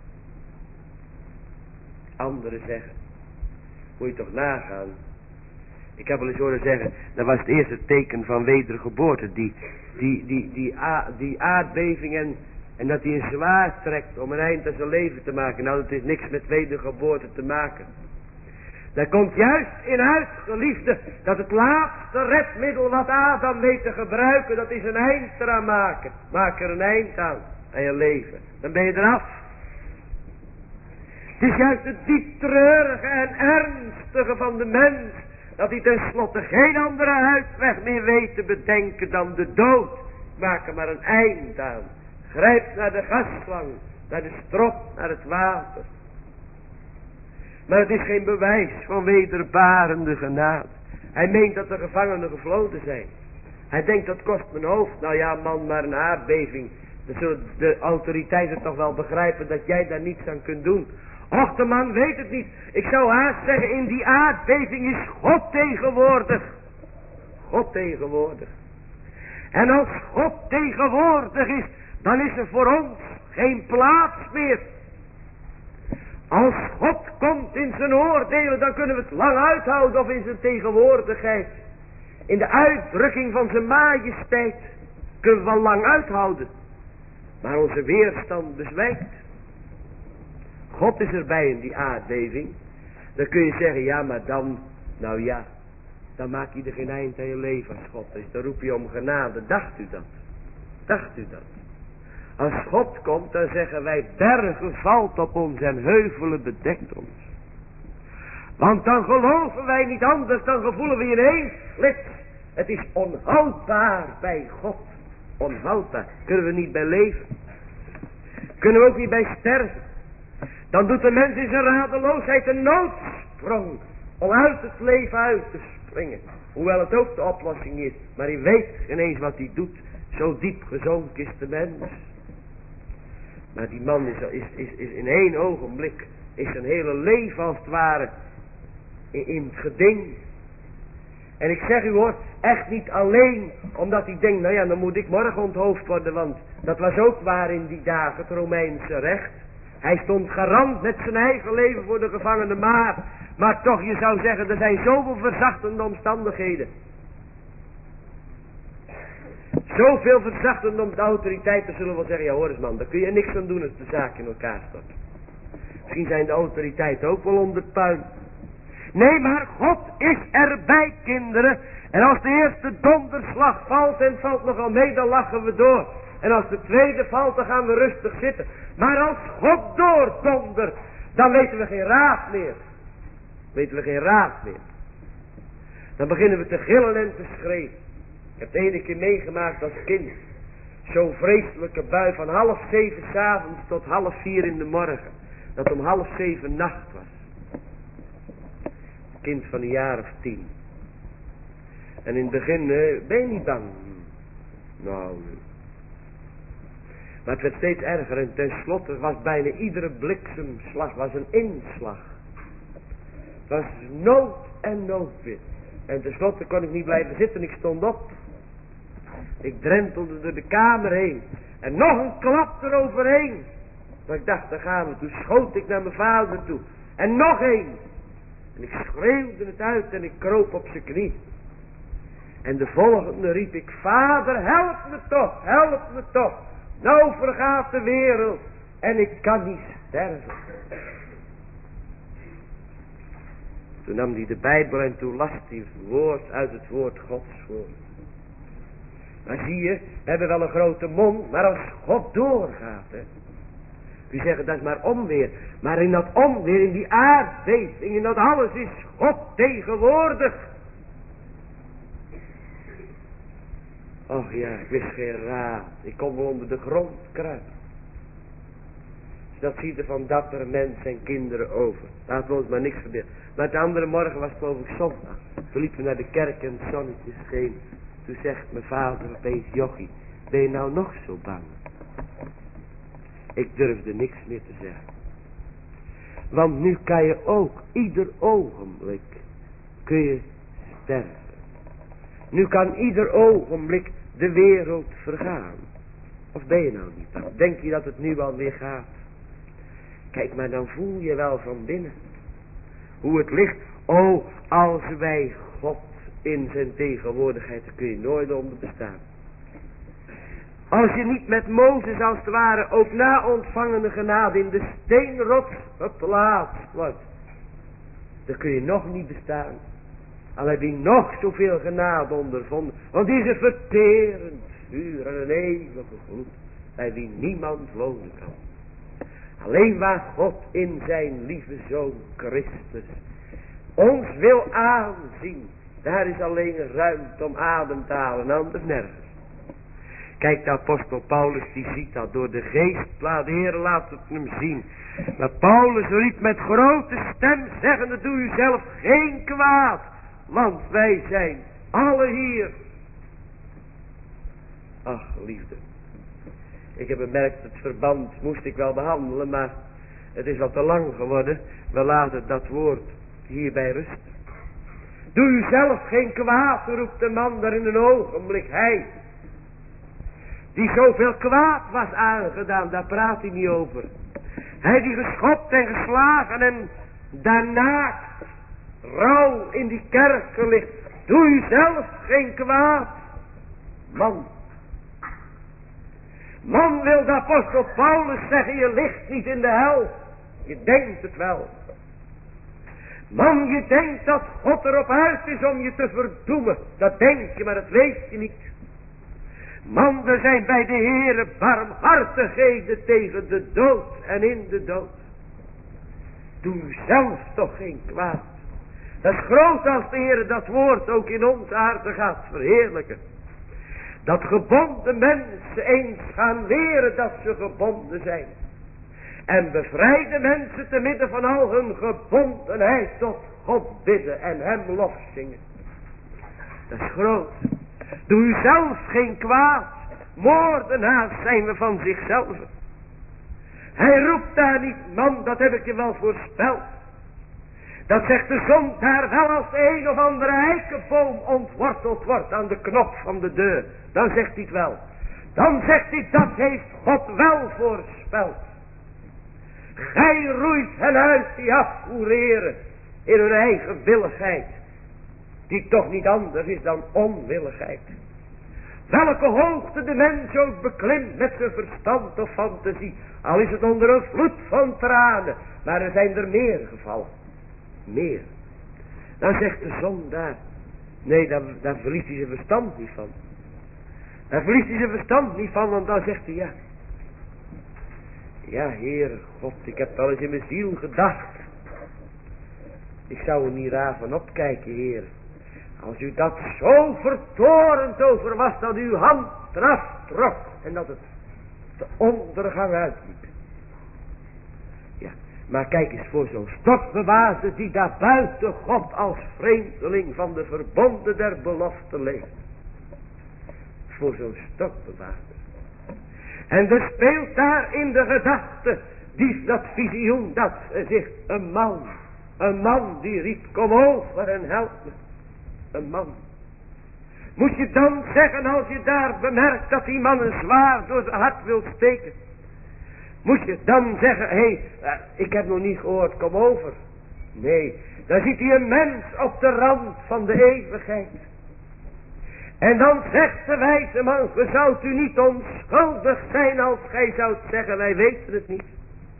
Anderen zeggen. Moet je toch nagaan. Ik heb wel eens horen zeggen, dat was het eerste teken van wedergeboorte. Die, die, die, die, a, die aardbeving en, en dat hij een zwaard trekt om een eind aan zijn leven te maken. Nou, dat is niks met wedergeboorte te maken. Daar komt juist in uit, geliefde, dat het laatste redmiddel wat Adam weet te gebruiken, dat is een eind eraan maken. Maak er een eind aan, aan je leven. Dan ben je eraf. Het is juist het diep treurige en ernstige van de mens, dat hij tenslotte geen andere uitweg meer weet te bedenken dan de dood. Maak er maar een eind aan. Grijp naar de gasslang, naar de strop, naar het water. Maar het is geen bewijs van wederbarende genade. Hij meent dat de gevangenen gevloden zijn. Hij denkt dat kost mijn hoofd. Nou ja man, maar een aardbeving. Dan zullen de autoriteiten toch wel begrijpen dat jij daar niets aan kunt doen. Och, de man weet het niet. Ik zou haast zeggen, in die aardbeving is God tegenwoordig. God tegenwoordig. En als God tegenwoordig is, dan is er voor ons geen plaats meer. Als God komt in zijn oordelen, dan kunnen we het lang uithouden, of in zijn tegenwoordigheid. In de uitdrukking van zijn majesteit kunnen we wel lang uithouden. Maar onze weerstand bezwijkt. God is erbij in die aardbeving. Dan kun je zeggen, ja maar dan, nou ja, dan maak je er geen eind aan je leven als God is. Dan roep je om genade. Dacht u dat? Dacht u dat? Als God komt, dan zeggen wij, bergen valt op ons en heuvelen bedekt ons. Want dan geloven wij niet anders, dan gevoelen we ineens, let, het is onhoudbaar bij God. Onhoudbaar. Kunnen we niet bij leven. Kunnen we ook niet bij sterven. Dan doet de mens in zijn radeloosheid een noodsprong om uit het leven uit te springen. Hoewel het ook de oplossing is. Maar hij weet ineens wat hij doet. Zo diep gezonken is de mens. Maar die man is, is, is, is in één ogenblik, is zijn hele leven als het ware in, in het geding. En ik zeg u hoor, echt niet alleen omdat hij denkt, nou ja, dan moet ik morgen onthoofd worden, want dat was ook waar in die dagen, het Romeinse recht. Hij stond garant met zijn eigen leven voor de gevangenen, maar, maar toch, je zou zeggen, er zijn zoveel verzachtende omstandigheden. Zoveel verzachtende om de autoriteiten zullen wel zeggen, ja hoor eens man, daar kun je niks aan doen als de zaak in elkaar stort. Misschien zijn de autoriteiten ook wel onder het puin. Nee, maar God is erbij, kinderen. En als de eerste donderslag valt en valt nogal mee, dan lachen we door. En als de tweede valt, dan gaan we rustig zitten. Maar als God doordondert, dan weten we geen raad meer. Weten we geen raad meer. Dan beginnen we te gillen en te schreeuwen. Ik heb het ene keer meegemaakt als kind. Zo'n vreselijke bui van half zeven 's avonds tot half vier in de morgen. Dat om half zeven nacht was. Een kind van een jaar of tien. En in het begin uh, ben je niet bang. Nou. Maar het werd steeds erger en tenslotte was bijna iedere bliksemslag was een inslag. Het was nood en noodweer. En tenslotte kon ik niet blijven zitten, ik stond op. Ik drentelde door de kamer heen. En nog een klap eroverheen. Maar ik dacht, daar gaan we. Toen schoot ik naar mijn vader toe. En nog één. En ik schreeuwde het uit en ik kroop op zijn knie. En de volgende riep ik, vader, help me toch, help me toch. Nou vergaat de wereld en ik kan niet sterven. Toen nam hij de Bijbel en toen las hij het woord uit het woord Gods voor. Maar zie je, we hebben wel een grote mond, maar als God doorgaat, hè. U zegt, dat is maar onweer. Maar in dat onweer, in die aardbeving, in dat alles is God tegenwoordig. Och ja, ik wist geen raad. Ik kon wel onder de grond kruipen. Dus dat ziet er van dappere mensen en kinderen over. Laten we ons maar niks verbeelden. Maar de andere morgen was het geloof ik zondag. Toen liepen we naar de kerk en het zonnetje scheen. Toen zegt mijn vader opeens, jochie, ben je nou nog zo bang? Ik durfde niks meer te zeggen. Want nu kan je ook, ieder ogenblik, kun je sterven. Nu kan ieder ogenblik de wereld vergaan. Of ben je nou niet bang? Denk je dat het nu alweer gaat? Kijk, maar dan voel je wel van binnen hoe het ligt. Oh, als wij God in zijn tegenwoordigheid, dan kun je nooit onder bestaan. Als je niet met Mozes als het ware ook na ontvangende genade in de steenrots geplaatst wordt, dan kun je nog niet bestaan. Al heb je nog zoveel genade ondervonden, want die is een verterend vuur en een eeuwige gloed, bij wie niemand wonen kan. Alleen waar God in zijn lieve Zoon Christus ons wil aanzien, daar is alleen ruimte om adem te halen, anders nergens. Kijk, de apostel Paulus, die ziet dat door de geest, laat de Heer laat het hem zien. Maar Paulus riep met grote stem, zeggende, doe u zelf geen kwaad, want wij zijn alle hier. Ach, liefde. Ik heb bemerkt, het verband moest ik wel behandelen, maar het is wat te lang geworden. We laten dat woord hierbij rusten. Doe u zelf geen kwaad, roept de man daar in een ogenblik. Hij, die zoveel kwaad was aangedaan, daar praat hij niet over. Hij die geschopt en geslagen en daarna rauw in die kerker ligt. Doe u zelf geen kwaad. Man. Man, wil de apostel Paulus zeggen, je ligt niet in de hel. Je denkt het wel. Man, je denkt dat God erop uit is om je te verdoemen. Dat denk je, maar dat weet je niet. Man, er zijn bij de Heere barmhartigheden tegen de dood en in de dood. Doe zelf toch geen kwaad. Dat is groot als de Heere dat woord ook in onze harten gaat verheerlijken. Dat gebonden mensen eens gaan leren dat ze gebonden zijn. En bevrijde mensen te midden van al hun gebondenheid tot God bidden en hem lofzingen. Dat is groot. Doe u zelf geen kwaad. Moordenaars zijn we van zichzelf. Hij roept daar niet, man, dat heb ik je wel voorspeld. Dat zegt de zondaar wel als de een of andere eikenboom ontworteld wordt aan de knop van de deur. Dan zegt hij het wel. Dan zegt hij, dat heeft God wel voorspeld. Gij roeit hen uit die afvoereren in hun eigen willigheid. Die toch niet anders is dan onwilligheid. Welke hoogte de mens ook beklimt met zijn verstand of fantasie. Al is het onder een vloed van tranen. Maar er zijn er meer gevallen. Meer. Dan zegt de zondaar. Nee, daar, daar verliest hij zijn verstand niet van. Daar verliest hij zijn verstand niet van. Want dan zegt hij ja. Ja, Heer God, ik heb wel eens in mijn ziel gedacht. Ik zou er niet raar van opkijken, Heer. Als u dat zo vertorend over was, dat uw hand eraf trok. En dat het de ondergang uitliep. Ja, maar kijk eens voor zo'n stokbewaarder die daar buiten God als vreemdeling van de verbonden der belofte leeft. Voor zo'n stokbewaarder. En er speelt daar in de gedachte, die, dat visioen, dat zich een man, een man die riep, kom over en help me. Een man. Moet je dan zeggen als je daar bemerkt dat die man een zwaard door zijn hart wil steken. Moet je dan zeggen, hé, hey, ik heb nog niet gehoord, kom over. Nee, dan ziet hij een mens op de rand van de eeuwigheid. En dan zegt de wijze man, ge zoudt u niet onschuldig zijn als gij zoudt zeggen, wij weten het niet.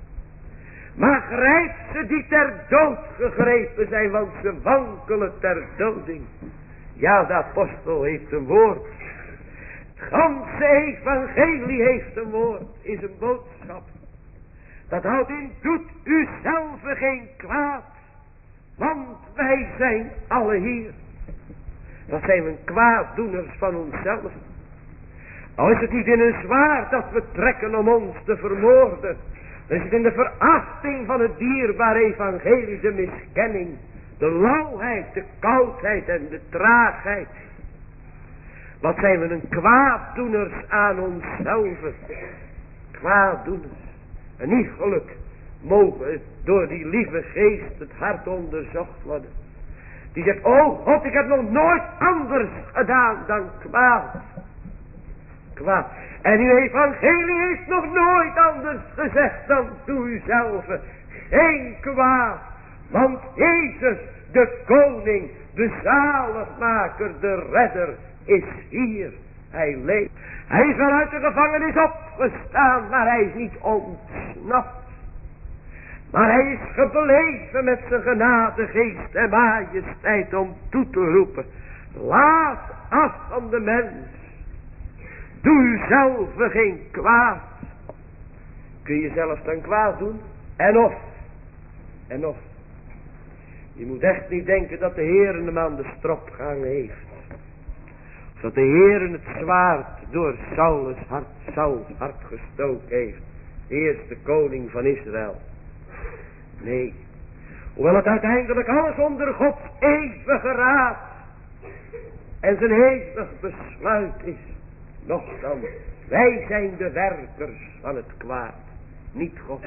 Maar grijpt ze die ter dood gegrepen zijn, want ze wankelen ter doding. Ja, de apostel heeft een woord. Het ganse evangelie heeft een woord, is een boodschap. Dat houdt in, doet u zelf geen kwaad, want wij zijn alle hier. Dat zijn we kwaaddoeners van onszelf. Al is het niet in een zwaard dat we trekken om ons te vermoorden. Dan is het in de verachting van het dierbare evangelie, de miskenning, de lauwheid, de koudheid en de traagheid. Wat zijn we een kwaaddoeners aan onszelf. Kwaaddoeners. En niet geluk mogen door die lieve geest het hart onderzocht worden. Die zegt, oh God, ik heb nog nooit anders gedaan dan kwaad. Kwaad. En uw evangelie heeft nog nooit anders gezegd dan doe u zelf geen kwaad. Want Jezus, de koning, de zaligmaker, de redder, is hier. Hij leeft. Hij is wel uit de gevangenis opgestaan, maar hij is niet ontsnapt. Maar hij is gebleven met zijn genade, geest en majesteit om toe te roepen. Laat af van de mens. Doe u zelf geen kwaad. Kun je zelf dan kwaad doen? En of. En of. Je moet echt niet denken dat de Heer hem aan de strop gehangen heeft. Of dat de Heer het zwaard door Saulus hart, Sauls hart gestoken heeft. De eerste koning van Israël. Nee. Hoewel het uiteindelijk alles onder Gods eeuwige raad en zijn eeuwig besluit is. Nochtans, wij zijn de werkers van het kwaad, niet God.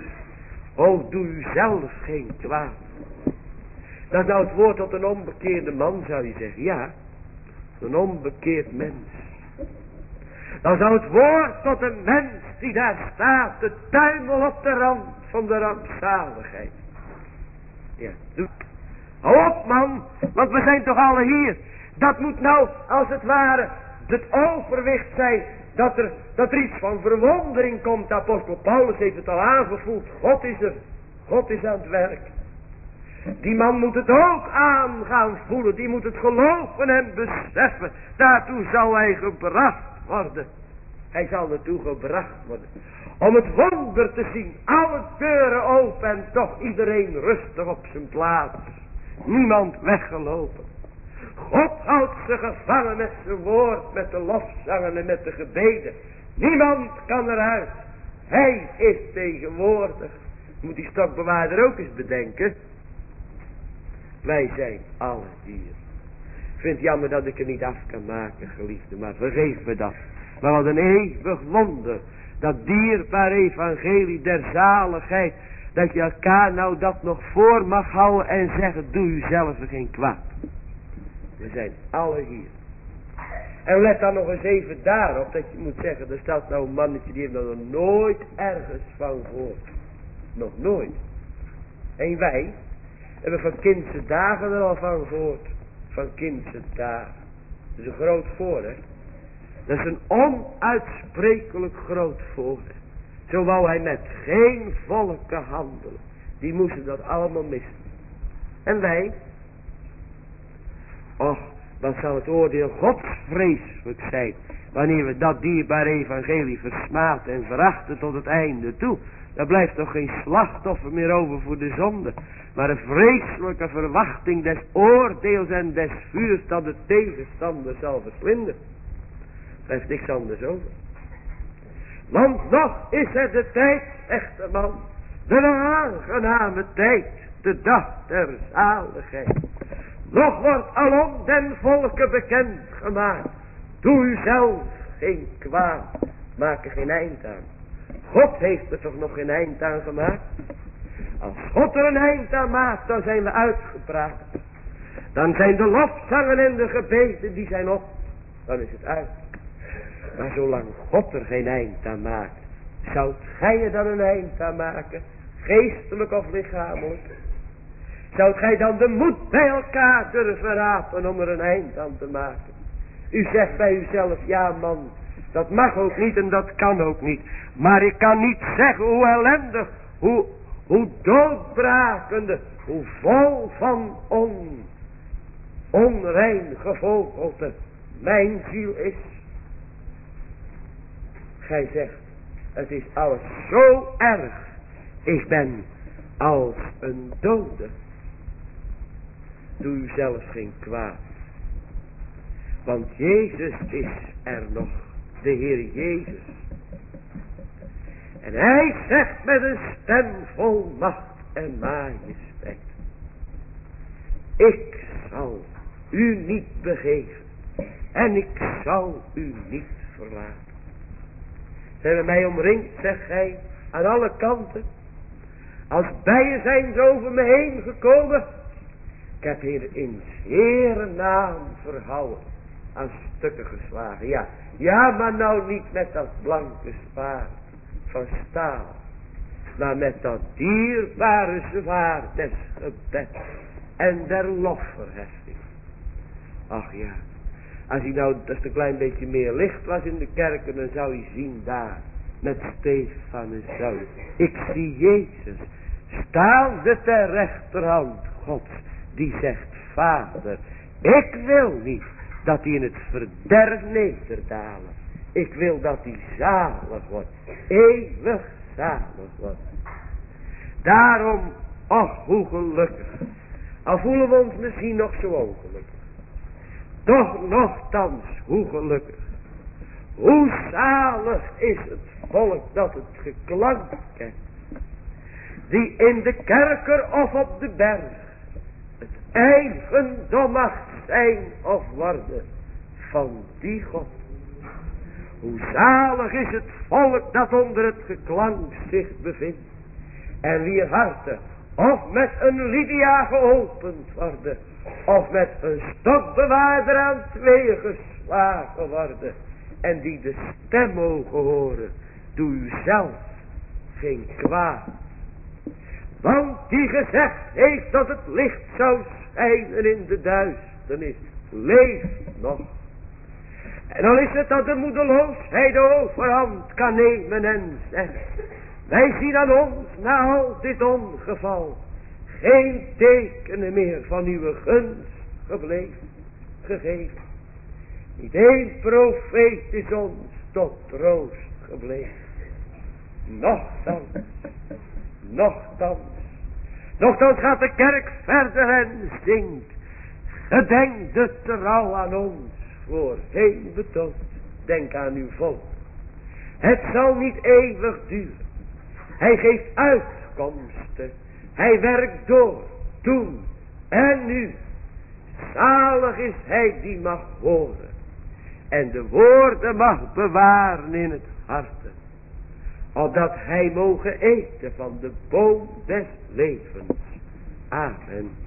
O, doe u zelf geen kwaad. Dat is nou het woord tot een onbekeerde man, zou je zeggen. Ja, een onbekeerd mens. Dan zou het woord tot een mens die daar staat, de tuimel op de rand. van de rampzaligheid. Ja, doe. Hou op man, want we zijn toch alle hier. Dat moet nou als het ware het overwicht zijn. Dat er, dat er iets van verwondering komt. Apostel Paulus heeft het al aangevoeld. God is er. God is aan het werk. Die man moet het ook aan gaan voelen. Die moet het geloven en beseffen. Daartoe zal hij gebracht worden. Hij zal ertoe gebracht worden. Om het wonder te zien. Alle deuren open en toch iedereen rustig op zijn plaats. Niemand weggelopen. God houdt ze gevangen met zijn woord, met de lofzangen en met de gebeden. Niemand kan eruit. Hij is tegenwoordig. Moet die stokbewaarder ook eens bedenken. Wij zijn alle hier. Ik vind het jammer dat ik er niet af kan maken, geliefde, maar vergeef me dat. Maar wat een eeuwig wonder. Dat dierbaar evangelie der zaligheid. Dat je elkaar nou dat nog voor mag houden en zeggen, doe u zelf geen kwaad. We zijn alle hier. En let dan nog eens even daarop dat je moet zeggen, er staat nou een mannetje die heeft er nog nooit ergens van gehoord. Nog nooit. En wij hebben van kindse dagen er al van gehoord. Van kindse dagen. Dat is een groot voorrecht. Dat is een onuitsprekelijk groot voorrecht. Zo wou hij met geen volken handelen. Die moesten dat allemaal missen. En wij? Och, dan zal het oordeel Gods vreselijk zijn. Wanneer we dat dierbare evangelie versmaten en verachten tot het einde toe. Daar blijft toch geen slachtoffer meer over voor de zonde. Maar een vreselijke verwachting des oordeels en des vuurs dat de tegenstander zal verslinden. Er blijft niks anders over. Want nog is het de tijd, echte man. De aangename tijd. De dag der zaligheid. Nog wordt alom den volken bekend gemaakt. Doe u zelf geen kwaad. Maak er geen eind aan. God heeft er toch nog geen eind aan gemaakt. Als God er een eind aan maakt, dan zijn we uitgepraat. Dan zijn de lofzangen en de gebeden, die zijn op. Dan is het uit. Maar zolang God er geen eind aan maakt, zou gij er dan een eind aan maken? Geestelijk of lichamelijk? Zou gij dan de moed bij elkaar durven rapen om er een eind aan te maken? U zegt bij uzelf, ja man, dat mag ook niet en dat kan ook niet. Maar ik kan niet zeggen hoe ellendig, hoe, hoe doodbrakende, hoe vol van on, onrein gevogelte mijn ziel is. Gij zegt, het is alles zo erg. Ik ben als een dode. Doe u zelf geen kwaad. Want Jezus is er nog. De Heer Jezus. En hij zegt met een stem vol macht en majesteit. Ik zal u niet begeven. En ik zal u niet verlaten. Ze hebben mij omringd, zegt hij, aan alle kanten. Als bijen zijn ze over me heen gekomen. Ik heb hier in Heere naam verhouden. Aan stukken geslagen. Ja, ja, maar nou niet met dat blanke zwaard van staal. Maar met dat dierbare zwaard des gebeds en der lofverheffing. Ach ja, als hij nou dat een klein beetje meer licht was in de kerken, dan zou hij zien daar, met Stefanus zo. Ik zie Jezus, staande ter rechterhand Gods, die zegt, Vader, ik wil niet dat hij in het verderf nederdalen. Ik wil dat hij zalig wordt, eeuwig zalig wordt. Daarom, och hoe gelukkig, al voelen we ons misschien nog zo ongelukkig. Toch nogthans, hoe gelukkig. Hoe zalig is het volk dat het geklank kent. Die in de kerker of op de berg het eigendom mag zijn of worden van die God. Hoe zalig is het volk dat onder het geklank zich bevindt. En wier harten of met een Lydia geopend worden, of met een stokbewaarder aan tweeën geslagen worden. En die de stem mogen horen. Doe u zelf geen kwaad. Want die gezegd heeft dat het licht zou schijnen in de duisternis, leeft nog. En dan is het dat de moedeloosheid de overhand kan nemen en zeggen: wij zien aan ons na al dit ongeval geen tekenen meer van uw gunst gebleven, gegeven. Niet één profeet is ons tot troost gebleven. Nochtans, nochtans, nochtans gaat de kerk verder en zingt: gedenk de trouw aan ons voorheen betoond. Denk aan uw volk. Het zal niet eeuwig duren. Hij geeft uitkomsten. Hij werkt door. Toen en nu. Zalig is hij die mag horen. En de woorden mag bewaren in het harte. Opdat hij mogen eten van de boom des levens. Amen.